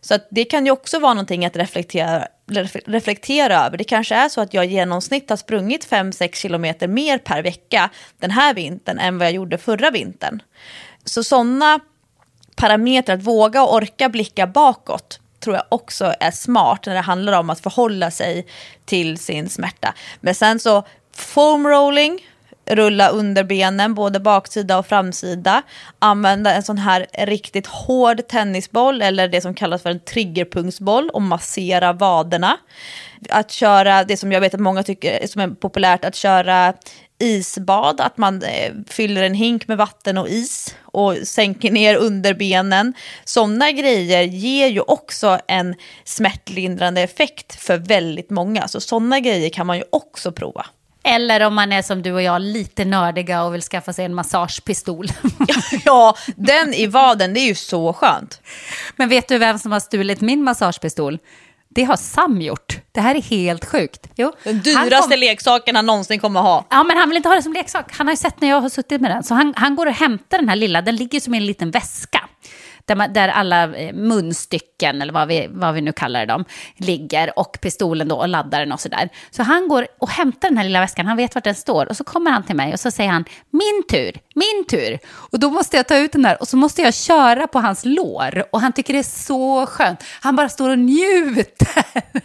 Så att det kan ju också vara någonting att reflektera över. Det kanske är så att jag i genomsnitt har sprungit 5-6 kilometer mer per vecka den här vintern än vad jag gjorde förra vintern. Så sådana parametrar, att våga och orka blicka bakåt, tror jag också är smart när det handlar om att förhålla sig till sin smärta. Men sen så foam rolling, rulla under benen, både baksida och framsida. Använda en sån här riktigt hård tennisboll eller det som kallas för en triggerpunktsboll och massera vaderna. Att köra det som jag vet att många tycker som är populärt, att köra isbad, att man fyller en hink med vatten och is och sänker ner under benen. Sådana grejer ger ju också en smärtlindrande effekt för väldigt många. Så sådana grejer kan man ju också prova. Eller om man är som du och jag, lite nördiga och vill skaffa sig en massagepistol. Ja, den i vaden, det är ju så skönt. Men vet du vem som har stulit min massagepistol? Det har Sam gjort. Det här är helt sjukt. Jo, den dyraste leksaken han någonsin kommer ha. Ja, men han vill inte ha det som leksak. Han har ju sett när jag har suttit med den. Så han går och hämtar den här lilla. Den ligger som en liten väska. Där alla munstycken, eller vad vi nu kallar dem, ligger. Och pistolen då och laddaren och sådär. Så han går och hämtar den här lilla väskan. Han vet vart den står. Och så kommer han till mig och så säger han, min tur. Och då måste jag ta ut den där. Och så måste jag köra på hans lår. Och han tycker det är så skönt. Han bara står och njuter.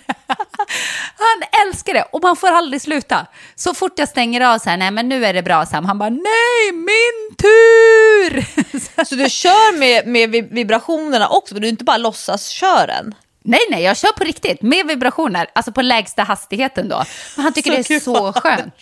Han älskar det. Och man får aldrig sluta. Så fort jag stänger av så här, nej men nu är det bra Sam. Han bara, nej, min tur. Så du kör med vibrationerna också, men du inte bara låtsas kören. Nej, jag kör på riktigt med vibrationer, alltså på lägsta hastigheten då. Men han tycker det är så skönt.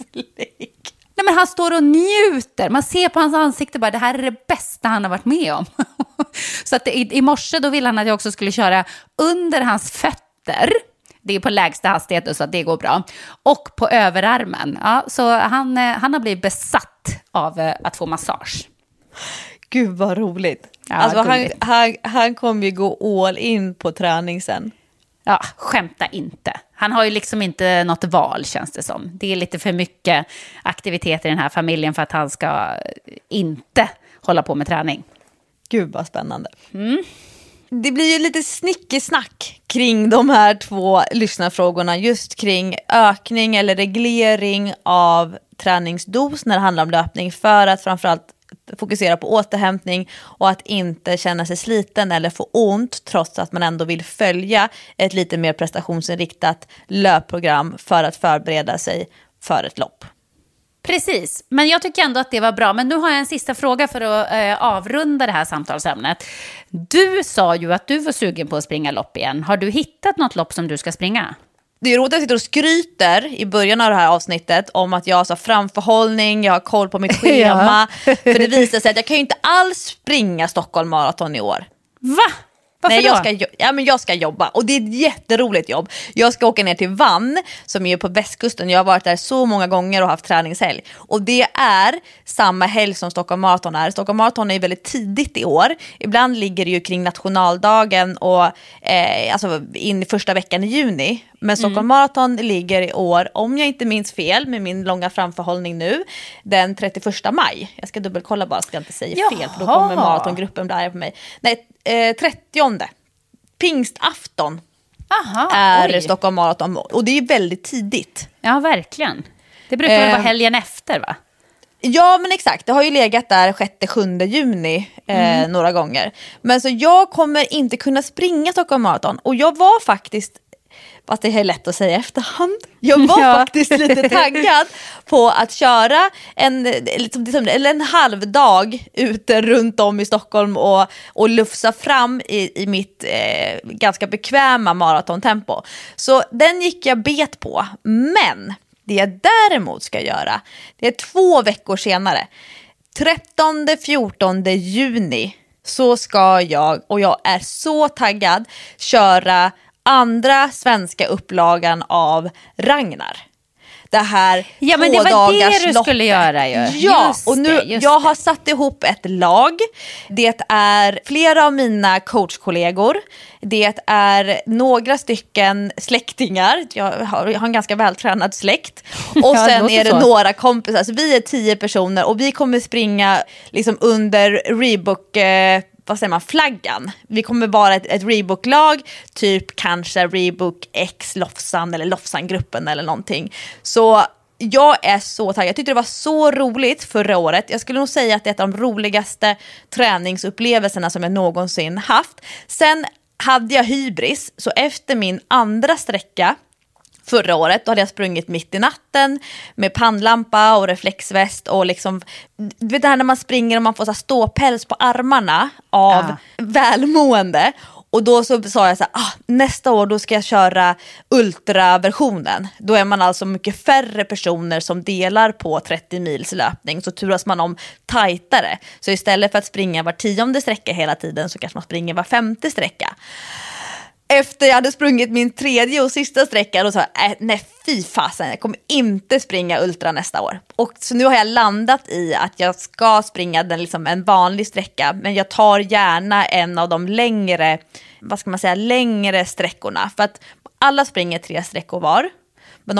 Nej, men han står och njuter. Man ser på hans ansikte bara, det här är det bästa han har varit med om. Så att i morse då ville han att jag också skulle köra under hans fötter. Det är på lägsta hastigheten så att det går bra. Och på överarmen. Ja, så han har blivit besatt av att få massage. Gud vad roligt. Ja, alltså han kommer ju gå all in på träning sen. Ja, skämta inte. Han har ju liksom inte något val, känns det som. Det är lite för mycket aktiviteter i den här familjen för att han ska inte hålla på med träning. Gud vad spännande. Det blir ju lite snickesnack kring de här 2 lyssnarfrågorna. Just kring ökning eller reglering av träningsdos när det handlar om löpning. För att framförallt fokusera på återhämtning och att inte känna sig sliten eller få ont trots att man ändå vill följa ett lite mer prestationsinriktat löpprogram för att förbereda sig för ett lopp. Precis, men jag tycker ändå att det var bra. Men nu har jag en sista fråga för att avrunda det här samtalsämnet. Du sa ju att du var sugen på att springa lopp igen. Har du hittat något lopp som du ska springa? Det är roligt att jag sitter och skryter i början av det här avsnittet om att jag har så framförhållning, jag har koll på mitt schema. Ja. För det visar sig att jag kan ju inte alls springa Stockholm Marathon i år. Va? Varför Nej, jag ska jobba och det är ett jätteroligt jobb. Jag ska åka ner till Vann som är på västkusten. Jag har varit där så många gånger och haft träningshelg. Och det är samma helg som Stockholm Marathon är. Stockholm Marathon är väldigt tidigt i år. Ibland ligger det ju kring nationaldagen och alltså in i första veckan i juni. Men Stockholm Marathon ligger i år, om jag inte minns fel med min långa framförhållning nu, den 31 maj. Jag ska dubbelkolla bara så jag inte säger fel, för då kommer maratongruppen bli arg på mig. Nej, 30. Pingstafton. Är Stockholm Marathon. Och det är väldigt tidigt. Ja, verkligen. Det brukar väl vara helgen efter, va? Ja, men exakt. Det har ju legat där 6-7 juni några gånger. Men så jag kommer inte kunna springa Stockholm Marathon. Och jag var faktiskt, fast det är lätt att säga efterhand, jag var faktiskt lite taggad på att köra en halvdag ute runt om i Stockholm och lufsa fram i mitt ganska bekväma maratontempo. Så den gick jag bet på. Men det jag däremot ska göra, det är 2 veckor senare, 13-14 juni, så ska jag, och jag är så taggad, köra andra svenska upplagan av Ragnar. Det här ja, men det var det du skulle göra ju. Ja, just och nu jag har satt ihop ett lag. Det är flera av mina coachkollegor. Det är några stycken släktingar. Jag har en ganska vältränad släkt. Och sen är det några kompisar. Så vi är 10 personer och vi kommer springa liksom under Reebok vad säger man, flaggan. Vi kommer vara ett Reebok-lag, typ kanske Reebok X Lofsan eller Lofsan-gruppen eller någonting. Så jag är så taggad. Jag tyckte det var så roligt förra året. Jag skulle nog säga att det är ett av de roligaste träningsupplevelserna som jag någonsin haft. Sen hade jag hybris, så efter min andra sträcka förra året, då hade jag sprungit mitt i natten med pannlampa och reflexväst och liksom, du vet det här när man springer och man får så här ståpäls på armarna av välmående. Och då så sa jag så här, nästa år då ska jag köra ultraversionen. Då är man alltså mycket färre personer som delar på 30 mils löpning, så turas man om tajtare. Så istället för att springa var 10:e sträcka hela tiden så kanske man springer var 5:e sträcka. Efter jag hade sprungit min 3:e och sista sträcka, då sa jag, nej fy fasen, jag kommer inte springa ultra nästa år. Och så nu har jag landat i att jag ska springa den liksom en vanlig sträcka, men jag tar gärna en av de längre, vad ska man säga, längre sträckorna. För att alla springer 3 sträckor var. Men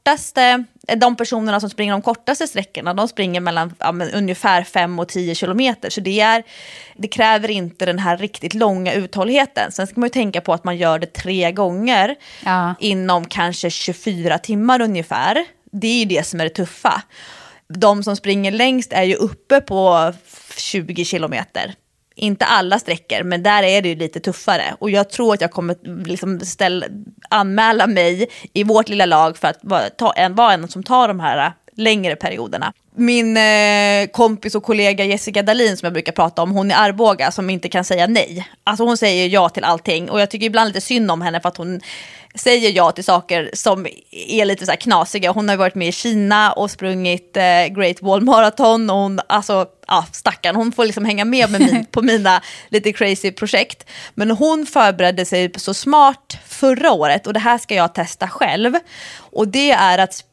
de personerna som springer de kortaste sträckorna, de springer mellan ungefär 5 och 10 kilometer. Så det kräver inte den här riktigt långa uthålligheten. Sen ska man ju tänka på att man gör det 3 gånger inom kanske 24 timmar ungefär. Det är ju det som är det tuffa. De som springer längst är ju uppe på 20 kilometer. Inte alla sträckor, men där är det ju lite tuffare. Och jag tror att jag kommer liksom anmäla mig i vårt lilla lag för att vara en som tar de här längre perioderna. Min kompis och kollega Jessica Dahlin som jag brukar prata om, hon är Arboga som inte kan säga nej. Alltså hon säger ja till allting, och jag tycker ibland lite synd om henne för att hon säger ja till saker som är lite så här knasiga. Hon har varit med i Kina och sprungit Great Wall Marathon, och hon, alltså stackarn, hon får liksom hänga med på mina lite crazy projekt. Men hon förberedde sig så smart förra året, och det här ska jag testa själv. Och det är att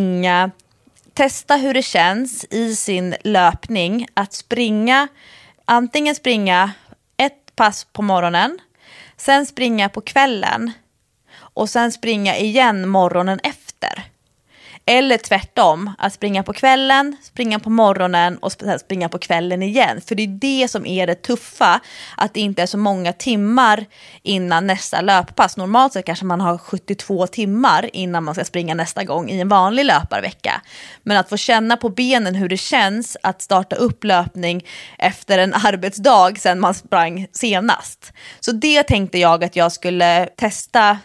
testa hur det känns i sin löpning att antingen springa ett pass på morgonen, sen springa på kvällen och sen springa igen morgonen efter. Eller tvärtom, att springa på kvällen, springa på morgonen och springa på kvällen igen. För det är det som är det tuffa, att det inte är så många timmar innan nästa löppass. Normalt så kanske man har 72 timmar innan man ska springa nästa gång i en vanlig löparvecka. Men att få känna på benen hur det känns att starta upp löpning efter en arbetsdag sedan man sprang senast. Så det tänkte jag att jag skulle testa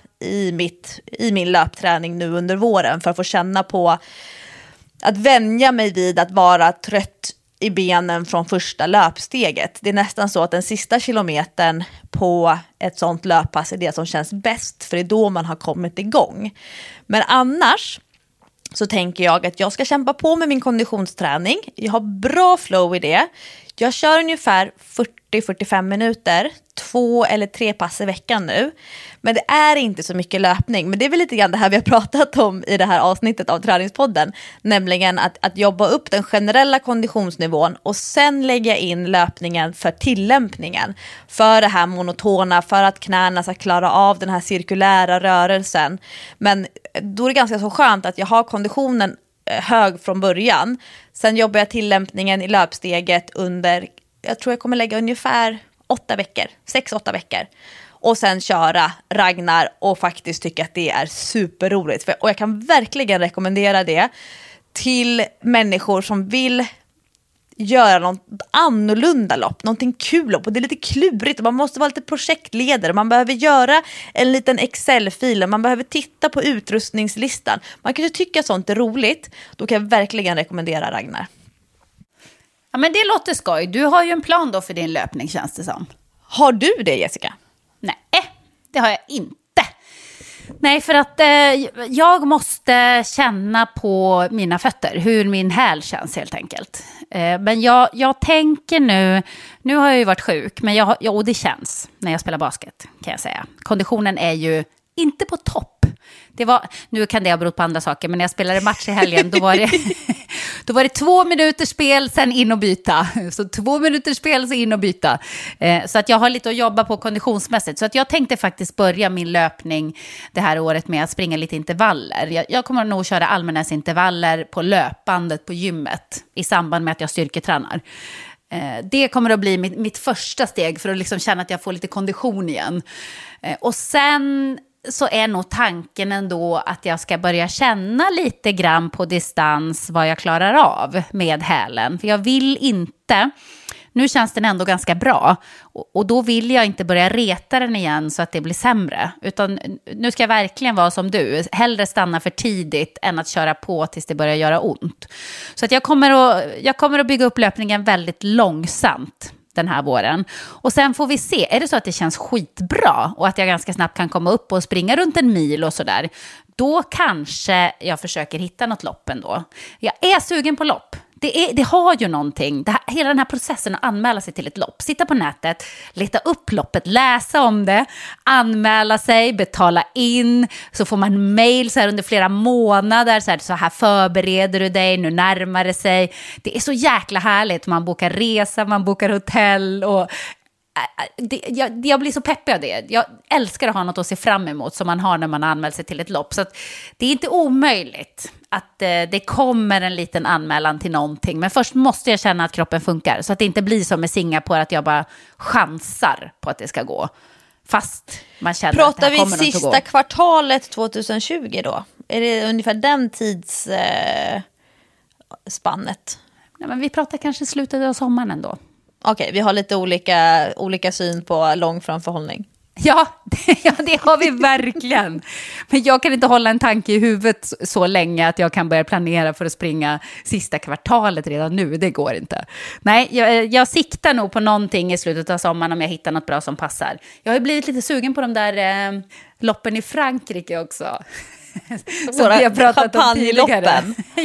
i min löpträning nu under våren, för att få känna på att vänja mig vid att vara trött i benen från första löpsteget. Det är nästan så att den sista kilometern på ett sånt löppass är det som känns bäst, för det är då man har kommit igång. Men annars så tänker jag att jag ska kämpa på med min konditionsträning. Jag har bra flow i det. Jag kör ungefär 40-45 minuter, 2 eller 3 pass i veckan nu. Men det är inte så mycket löpning. Men det är väl lite grann det här vi har pratat om i det här avsnittet av Träningspodden. Nämligen att jobba upp den generella konditionsnivån och sen lägga in löpningen för tillämpningen. För det här monotona, för att knäna ska klara av den här cirkulära rörelsen. Men då är det ganska så skönt att jag har konditionen hög från början. Sen jobbar jag tillämpningen i löpsteget under, jag tror jag kommer lägga ungefär 6-8 veckor. Och sen köra Ragnar och faktiskt tycka att det är superroligt. Och jag kan verkligen rekommendera det till människor som vill göra något annorlunda lopp, någonting kul lopp, och det är lite klurigt och man måste vara lite projektledare, man behöver göra en liten Excel-fil, man behöver titta på utrustningslistan, man kanske tycker sånt är roligt, då kan jag verkligen rekommendera Ragnar. Ja, men det låter skoj. Du har ju en plan då för din löpning, känns det som. Har du det, Jessica? Nej, det har jag inte. Nej, för att jag måste känna på mina fötter hur min häl känns helt enkelt. Men jag tänker nu har jag ju varit sjuk, men och det känns när jag spelar basket, kan jag säga. Konditionen är ju inte på topp. Nu kan det ha berott på andra saker, men när jag spelade match i helgen då var det 2 minuters spel, sen in och byta. Så 2 minuters spel, sen in och byta. Så att jag har lite att jobba på konditionsmässigt. Så att jag tänkte faktiskt börja min löpning det här året med att springa lite intervaller. Jag kommer nog köra allmänna intervaller på löpbandet på gymmet i samband med att jag styrketränar. Det kommer att bli mitt första steg för att liksom känna att jag får lite kondition igen. Och sen så är nog tanken ändå att jag ska börja känna lite grann på distans vad jag klarar av med hälen. För jag vill inte, nu känns den ändå ganska bra, och då vill jag inte börja reta den igen så att det blir sämre. Utan nu ska jag verkligen vara som du, hellre stanna för tidigt än att köra på tills det börjar göra ont. Så att jag kommer att bygga upp löpningen väldigt långsamt den här våren. Och sen får vi se, är det så att det känns skitbra och att jag ganska snabbt kan komma upp och springa runt 1 mil och sådär, då kanske jag försöker hitta något lopp ändå. Jag är sugen på lopp. Det har ju någonting, hela den här processen att anmäla sig till ett lopp. Sitta på nätet, leta upp loppet, läsa om det, anmäla sig, betala in. Så får man mejl så här under flera månader. Så här förbereder du dig, nu närmar det sig. Det är så jäkla härligt. Man bokar resa, man bokar hotell och... Jag blir så peppig av det. Jag älskar att ha något att se fram emot som man har när man anmäler sig till ett lopp. Så att det är inte omöjligt att det kommer en liten anmälan till någonting. Men först måste jag känna att kroppen funkar. Så att det inte blir som med Singapore att jag bara chansar på att det ska gå. Fast man känner pratar att det här kommer vi något att gå. sista kvartalet 2020 då? Är det ungefär den tidsspannet? Nej, men vi pratar kanske slutet av sommaren ändå. Okej, vi har lite olika syn på lång framförhållning. Ja, det har vi verkligen. Men jag kan inte hålla en tanke i huvudet så länge att jag kan börja planera för att springa sista kvartalet redan nu. Det går inte. Nej, jag siktar nog på någonting i slutet av sommaren om jag hittar något bra som passar. Jag har blivit lite sugen på de där loppen i Frankrike också. Som vi har pratat om tidigare.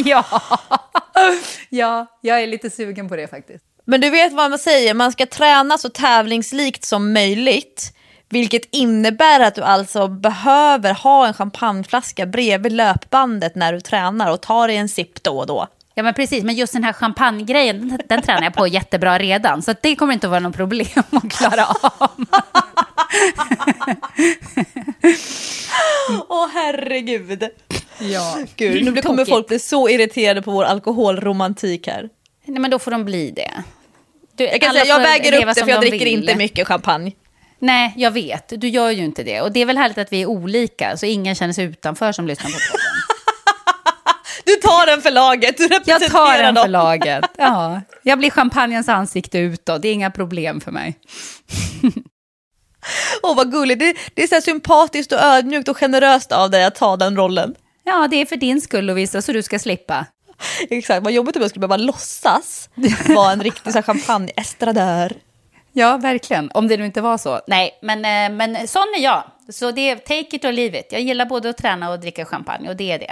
Ja, jag är lite sugen på det faktiskt. Men du vet vad man säger, man ska träna så tävlingslikt som möjligt. Vilket innebär att du alltså behöver ha en champagneflaska bredvid löpbandet när du tränar och tar dig en sipp då och då. Ja men precis, men just den här champagnegrejen, den tränar jag på jättebra redan. Så det kommer inte att vara någon problem att klara av. Åh herregud. Ja. Gud, nu kommer folk bli så irriterade på vår alkoholromantik här. Nej men då får de bli det. Jag kan säga, jag väger upp det för jag dricker inte mycket champagne. Nej, jag vet. Du gör ju inte det. Och det är väl härligt att vi är olika, så ingen känner sig utanför som lyssnar på podden. Du tar den för laget, du representerar Jag tar den dem. för laget, ja. Jag blir champagnens ansikte utåt, det är inga problem för mig. Åh, vad gulligt. Det är så här sympatiskt och ödmjukt och generöst av dig att ta den rollen. Ja, det är för din skull, Lovisa, så du ska slippa. Exakt, vad jobbigt om jag skulle behöva låtsas vara en riktig så här champagne-estradör. Ja, verkligen. Om det nu inte var så. Nej, men sån är jag. Så det är take it or leave it. Jag gillar både att träna och dricka champagne, och det är det.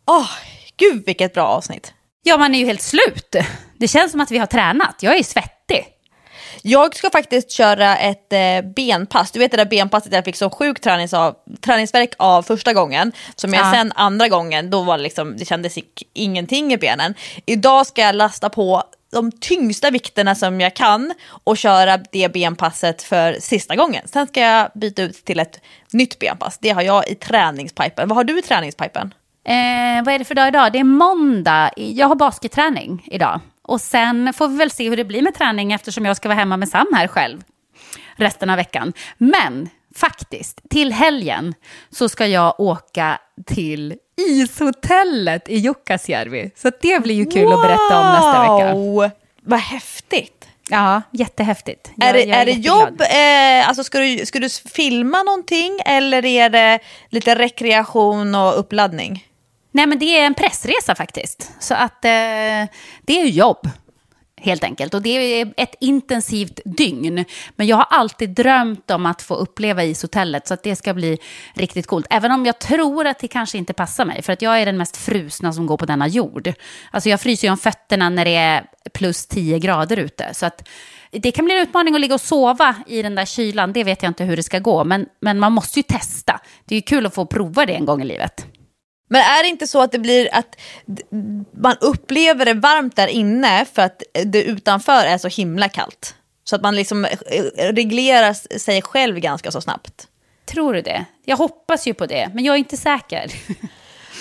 Gud, vilket bra avsnitt. Ja, man är ju helt slut. Det känns som att vi har tränat. Jag är svettig. Jag ska faktiskt köra ett benpass. Du vet det där benpasset jag fick så sjuk träningsverk av första gången. Som jag sen andra gången, då var det liksom, det kändes ingenting i benen. Idag ska jag lasta på de tyngsta vikterna som jag kan och köra det benpasset för sista gången. Sen ska jag byta ut till ett nytt benpass. Det har jag i träningspipen. Vad har du i träningspipen? Vad är det för dag idag? Det är måndag. Jag har basketträning idag. Och sen får vi väl se hur det blir med träning eftersom jag ska vara hemma med Sam här själv resten av veckan. Men faktiskt, till helgen så ska jag åka till ishotellet i Jukkasjärvi. Så det blir ju kul att berätta om nästa vecka. Vad häftigt. Ja, jättehäftigt. Är det jobb? Alltså ska du filma någonting eller är det lite rekreation och uppladdning? Nej, men det är en pressresa faktiskt. Så att det är ju jobb, helt enkelt. Och det är ett intensivt dygn. Men jag har alltid drömt om att få uppleva ishotellet. Så att det ska bli riktigt coolt. Även om jag tror att det kanske inte passar mig. För att jag är den mest frusna som går på denna jord. Alltså jag fryser ju om fötterna när det är plus 10 grader ute. Så att det kan bli en utmaning att ligga och sova i den där kylan. Det vet jag inte hur det ska gå. Men man måste ju testa. Det är ju kul att få prova det en gång i livet. Men är det inte så att det blir att man upplever det varmt där inne för att det utanför är så himla kallt? Så att man liksom reglerar sig själv ganska så snabbt. Tror du det? Jag hoppas ju på det, men jag är inte säker.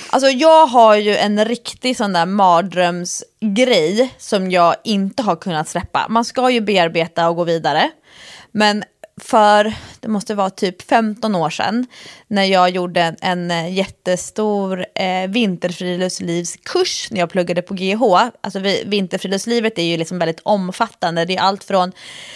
Alltså jag har ju en riktig sån där mardrömsgrej som jag inte har kunnat släppa. Man ska ju bearbeta och gå vidare. Men det måste vara typ 15 år sedan när jag gjorde en jättestor vinterfriluftslivskurs när jag pluggade på GH. Alltså vinterfriluftslivet är ju liksom väldigt omfattande. Det är allt från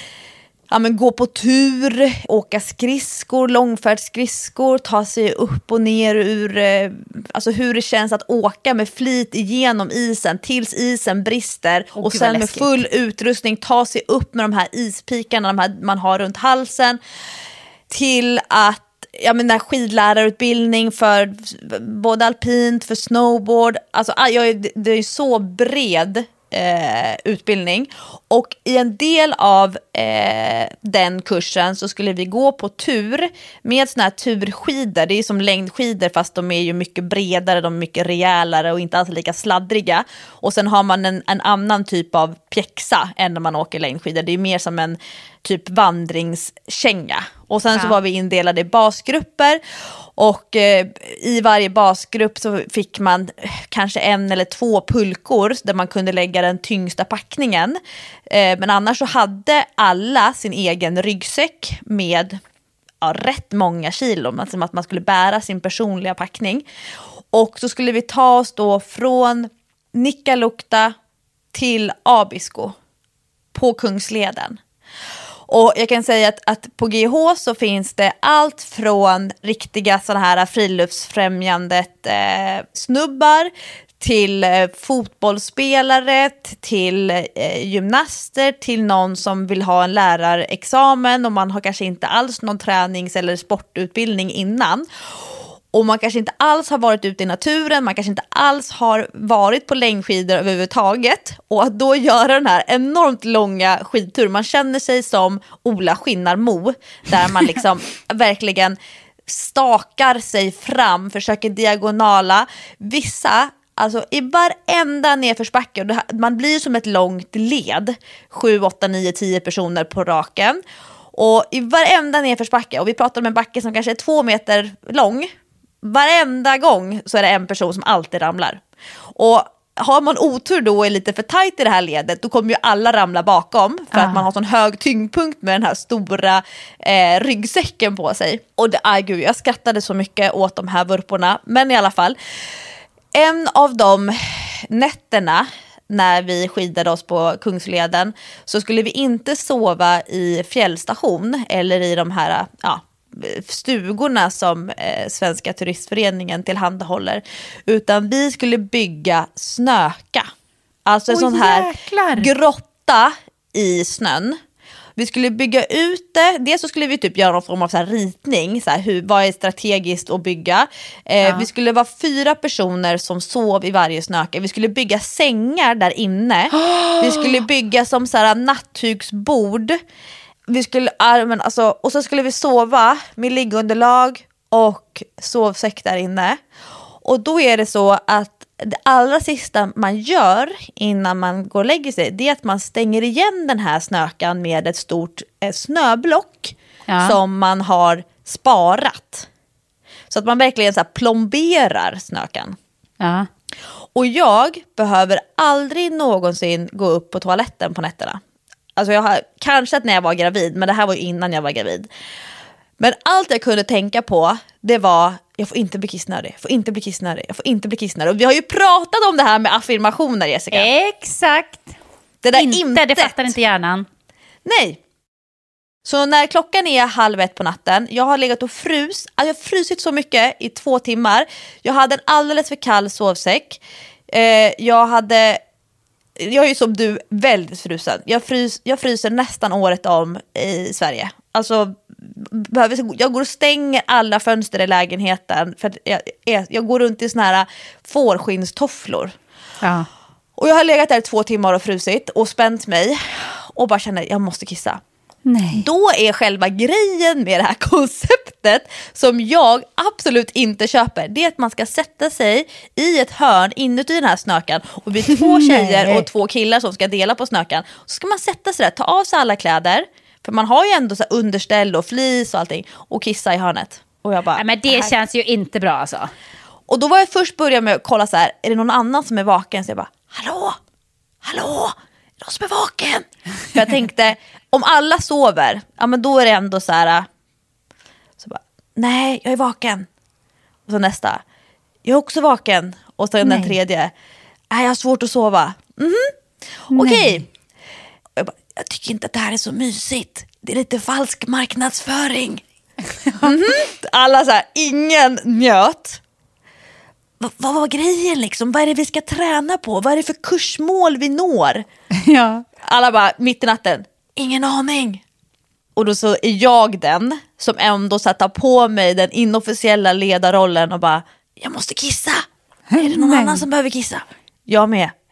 gå på tur, åka skridskor, långfärdsskridskor, ta sig upp och ner ur, alltså hur det känns att åka med flit igenom isen tills isen brister och sen med full utrustning ta sig upp med de här ispikarna man har runt halsen, till att skidlärarutbildning för både alpint, för snowboard, alltså det är så bred utbildning. Och i en del av den kursen så skulle vi gå på tur med såna här turskidor. Det är som längdskidor fast de är ju mycket bredare, de är mycket rejälare och inte alls lika sladdriga. Och sen har man en annan typ av pjäxa än när man åker längdskidor. Det är mer som en typ vandringskänga. Och sen så var vi indelade i basgrupper. Och i varje basgrupp så fick man kanske 1 eller 2 pulkor där man kunde lägga den tyngsta packningen. Men annars så hade alla sin egen ryggsäck med rätt många kilo. Alltså att man skulle bära sin personliga packning. Och så skulle vi ta oss då från Nikkaluokta till Abisko på Kungsleden. Och jag kan säga att på GH så finns det allt från riktiga sådana här friluftsfrämjandet snubbar till fotbollsspelare, till gymnaster, till någon som vill ha en lärarexamen och man har kanske inte alls någon tränings- eller sportutbildning innan. Och man kanske inte alls har varit ute i naturen, man kanske inte alls har varit på längdskidor överhuvudtaget. Och att då göra den här enormt långa skidtur, man känner sig som Ola Skinnarmo, där man liksom verkligen stakar sig fram, försöker diagonala. Vissa, alltså i varenda nedförsbacke, och man blir som ett långt led, 7, 8, 9, 10 personer på raken. Och i varenda nedförsbacke, och vi pratar om en backe som kanske är 2 meter lång, varenda gång så är det en person som alltid ramlar. Och har man otur då och är lite för tajt i det här ledet, då kommer ju alla ramla bakom för att man har sån hög tyngdpunkt med den här stora ryggsäcken på sig. Och jag skrattade så mycket åt de här vurporna. Men i alla fall, en av de nätterna när vi skidade oss på Kungsleden så skulle vi inte sova i fjällstation eller i de här stugorna som Svenska turistföreningen tillhandahåller, utan vi skulle bygga snöka. Alltså en sån här grotta i snön. Vi skulle bygga ut det. Dels så skulle vi typ göra någon form av så här ritning. Så här, vad är strategiskt att bygga? Vi skulle vara 4 personer som sov i varje snöke. Vi skulle bygga sängar där inne. Vi skulle bygga som så här nattduksbord. Vi skulle och så skulle vi sova med liggunderlag och sovsäck där inne. Och då är det så att det allra sista man gör innan man går och lägger sig, det är att man stänger igen den här snökan med ett stort snöblock som man har sparat. Så att man verkligen så här plomberar snökan. Ja. Och jag behöver aldrig någonsin gå upp på toaletten på nätterna. Alltså kanske att när jag var gravid, men det här var ju innan jag var gravid. Men allt jag kunde tänka på, det var, jag får inte bli kissnödig, jag får inte bli kissnödig, jag får inte bli kissnödig. Och vi har ju pratat om det här med affirmationer, Jessica. Exakt. Det där det fattar inte hjärnan. Nej. Så när klockan är 12:30 på natten, jag har legat och jag har frusit så mycket i 2 timmar. Jag hade en alldeles för kall sovsäck. Jag är ju som du väldigt frusen. Jag fryser nästan året om i Sverige. Alltså, jag går och stänger alla fönster i lägenheten för att jag går runt i såna här fårskinnstofflor. Ja. Och jag har legat där 2 timmar och frusit och spänt mig och bara känner jag måste kissa. Nej. Då är själva grejen med det här konceptet som jag absolut inte köper, det är att man ska sätta sig i ett hörn inuti den här snökan och vi är 2 tjejer och 2 killar som ska dela på snökan. Så ska man sätta sig där, ta av sig alla kläder, för man har ju ändå så här underställ och flis och allting, och kissa i hörnet. Och jag bara, men det känns ju inte bra alltså. Och då var jag först började med att kolla så här, är det någon annan som är vaken? Så jag bara, hallå, är det någon som är vaken? För jag tänkte, om alla sover, ja men då är det ändå så här, så bara, nej, jag är vaken. Och så nästa, jag är också vaken. Och så den tredje, nej, jag har svårt att sova. Okej. Jag tycker inte att det här är så mysigt. Det är lite falsk marknadsföring. Alla så här, ingen njöt. Vad var grejen liksom? Vad är det vi ska träna på? Vad är det för kursmål vi når? Ja. Alla bara, mitt i natten, ingen aning. Och då så är jag den som ändå tar på mig den inofficiella ledarrollen och bara, jag måste kissa. Är det någon annan som behöver kissa? Jag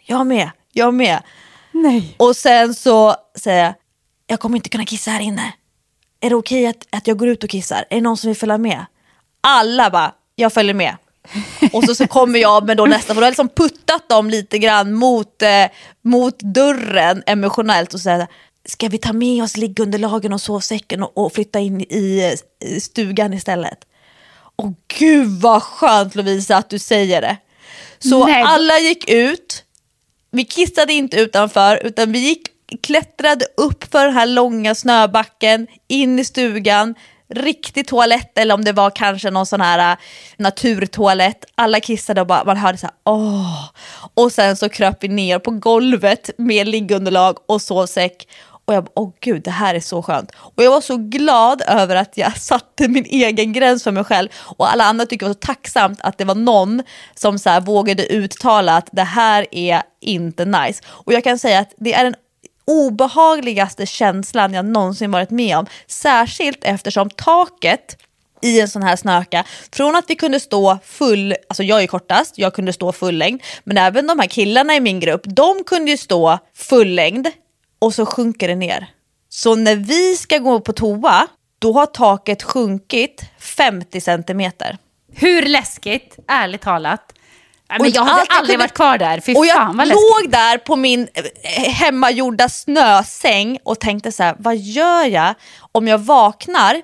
med. Nej. Och sen så säger jag kommer inte kunna kissa här inne. Är det okej att jag går ut och kissar? Är det någon som vill följa med? Alla bara, jag följer med. Och så kommer jag med då nästa, för då har jag liksom puttat dem lite grann mot dörren emotionellt och säger, ska vi ta med oss liggunderlagen och sovsäcken och flytta in i stugan istället? Och gud vad skönt, Lovisa, att du säger det. Så alla gick ut. Vi kissade inte utanför, utan vi klättrade upp för den här långa snöbacken in i stugan. Riktig toalett, eller om det var kanske någon sån här naturtoalett. Alla kissade och bara, man hörde så här, åh. Och sen så kröp vi ner på golvet med liggunderlag och sovsäck. Och jag bara, åh gud, det här är så skönt. Och jag var så glad över att jag satte min egen gräns för mig själv. Och alla andra tycker det var så tacksamt att det var någon som så här vågade uttala att det här är inte nice. Och jag kan säga att det är den obehagligaste känslan jag någonsin varit med om. Särskilt eftersom taket i en sån här snöka, från att vi kunde stå full, alltså jag är kortast, jag kunde stå fullängd, men även de här killarna i min grupp, de kunde ju stå fullängd. Och så sjunker det ner. Så när vi ska gå på toa, då har taket sjunkit 50 centimeter. Hur läskigt, ärligt talat. Men jag hade aldrig varit kvar där. Och jag låg där på min hemmagjorda snösäng och tänkte så här, vad gör jag om jag vaknar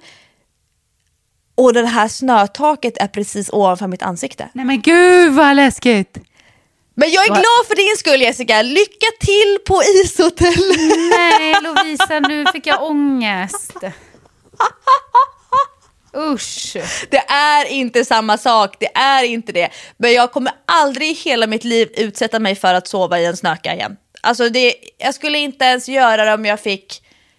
och det här snötaket är precis ovanför mitt ansikte? Nej men gud vad läskigt. Men jag är glad för din skull, Jessica. Lycka till på ishotellet. Nej, Lovisa, nu fick jag ångest. Usch. Det är inte samma sak, det är inte det. Men jag kommer aldrig i hela mitt liv utsätta mig för att sova i en snöka igen. Alltså jag skulle inte ens göra det om jag fick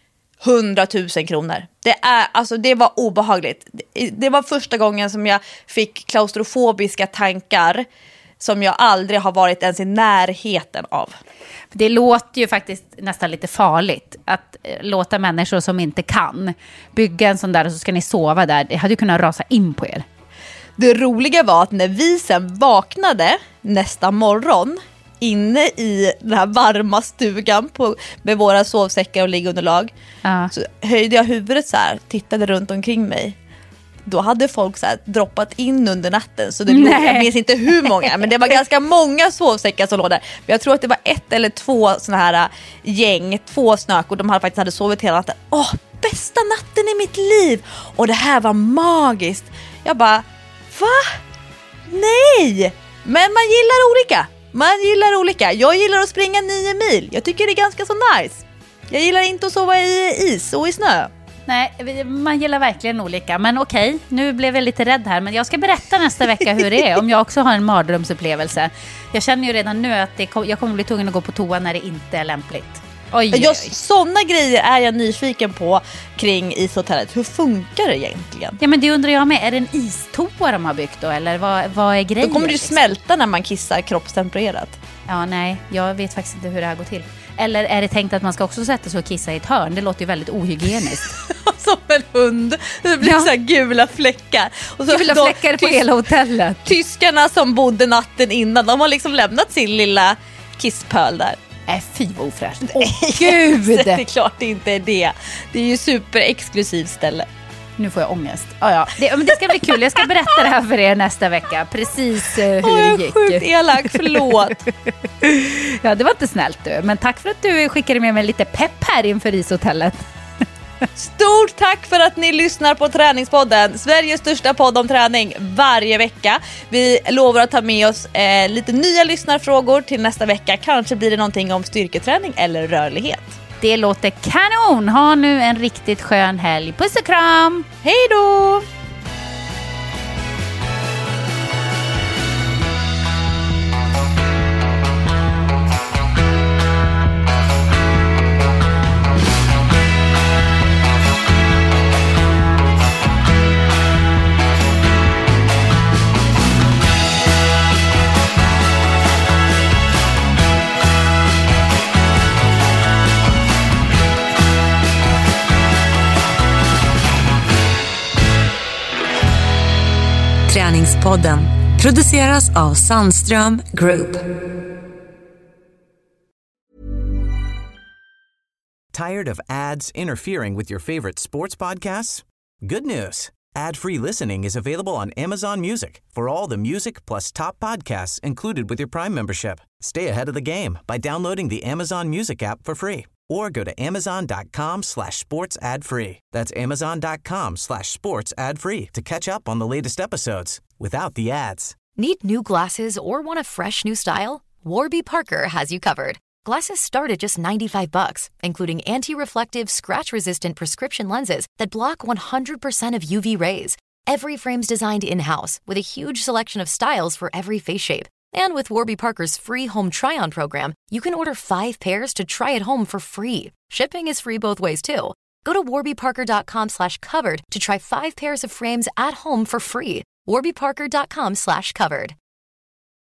100 000 kronor. Det var obehagligt. Det var första gången som jag fick klaustrofobiska tankar som jag aldrig har varit ens i närheten av. Det låter ju faktiskt nästan lite farligt att låta människor som inte kan bygga en sån där och så ska ni sova där. Det hade ju kunnat rasa in på er. Det roliga var att när vi sen vaknade nästa morgon inne i den här varma stugan med våra sovsäckar och liggunderlag, så höjde jag huvudet så här, tittade runt omkring mig. Då hade folk så här droppat in under natten. Så det låg, jag minns inte hur många, men det var ganska många sovsäckar som låg där. Men jag tror att det var 1 eller 2 såna här gäng, 2 snökor. De hade sovit hela natten. Bästa natten i mitt liv. Och det här var magiskt. Jag bara, va? Nej! Men man gillar olika. Jag gillar att springa 9 mil. Jag tycker det är ganska så nice. Jag gillar inte att sova i is och i snö. Nej, man gillar verkligen olika. Men okej, nu blev jag lite rädd här. Men jag ska berätta nästa vecka hur det är. Om jag också har en mardrömsupplevelse. Jag känner ju redan nu att jag kommer bli tvungen att gå på toa när det inte är lämpligt. Oj. Sådana grejer är jag nyfiken på kring ishotellet. Hur funkar det egentligen? Ja, men det undrar jag med. Är det en istoa de har byggt då? Eller vad är grejen? Då kommer det ju smälta när man kissar kroppstempererat. Ja, nej. Jag vet faktiskt inte hur det här går till. Eller är det tänkt att man ska också sätta sig och kissa i ett hörn? Det låter ju väldigt ohygieniskt. Som en hund. Det blir så här gula fläckar. Och så gula fläckar på hela hotellet. Tyskarna som bodde natten innan, de har liksom lämnat sin lilla kisspöl där. Fy vad ofräscht. Gud! Det är klart det inte är det. Det är ju superexklusivt ställe. Nu får jag ångest. Ja. Men det ska bli kul. Jag ska berätta det här för er nästa vecka. Precis hur det gick. Sjukt elak, förlåt. Ja, det var inte snällt du. Men tack för att du skickade med mig lite pepp här inför ishotellet. Stort tack för att ni lyssnar på Träningspodden, Sveriges största podd om träning varje vecka. Vi lovar att ta med oss lite nya lyssnarfrågor till nästa vecka. Kanske blir det någonting om styrketräning eller rörlighet. Det låter kanon. Ha nu en riktigt skön helg. Puss och kram. Hej då! Träningspodden produceras av Sandström Group. Tired of ads interfering with your favorite sports podcasts? Good news. Ad-free listening is available on Amazon Music for all the music plus top podcasts included with your Prime membership. Stay ahead of the game by downloading the Amazon Music app for free or go to amazon.com/sports ad free. That's amazon.com/sports ad free to catch up on the latest episodes without the ads. Need new glasses or want a fresh new style? Warby Parker has you covered. Glasses start at just $95, including anti-reflective, scratch-resistant prescription lenses that block 100% of UV rays. Every frame's designed in-house with a huge selection of styles for every face shape. And with Warby Parker's free home try-on program, you can order 5 pairs to try at home for free. Shipping is free both ways, too. Go to warbyparker.com/covered to try 5 pairs of frames at home for free. warbyparker.com/covered.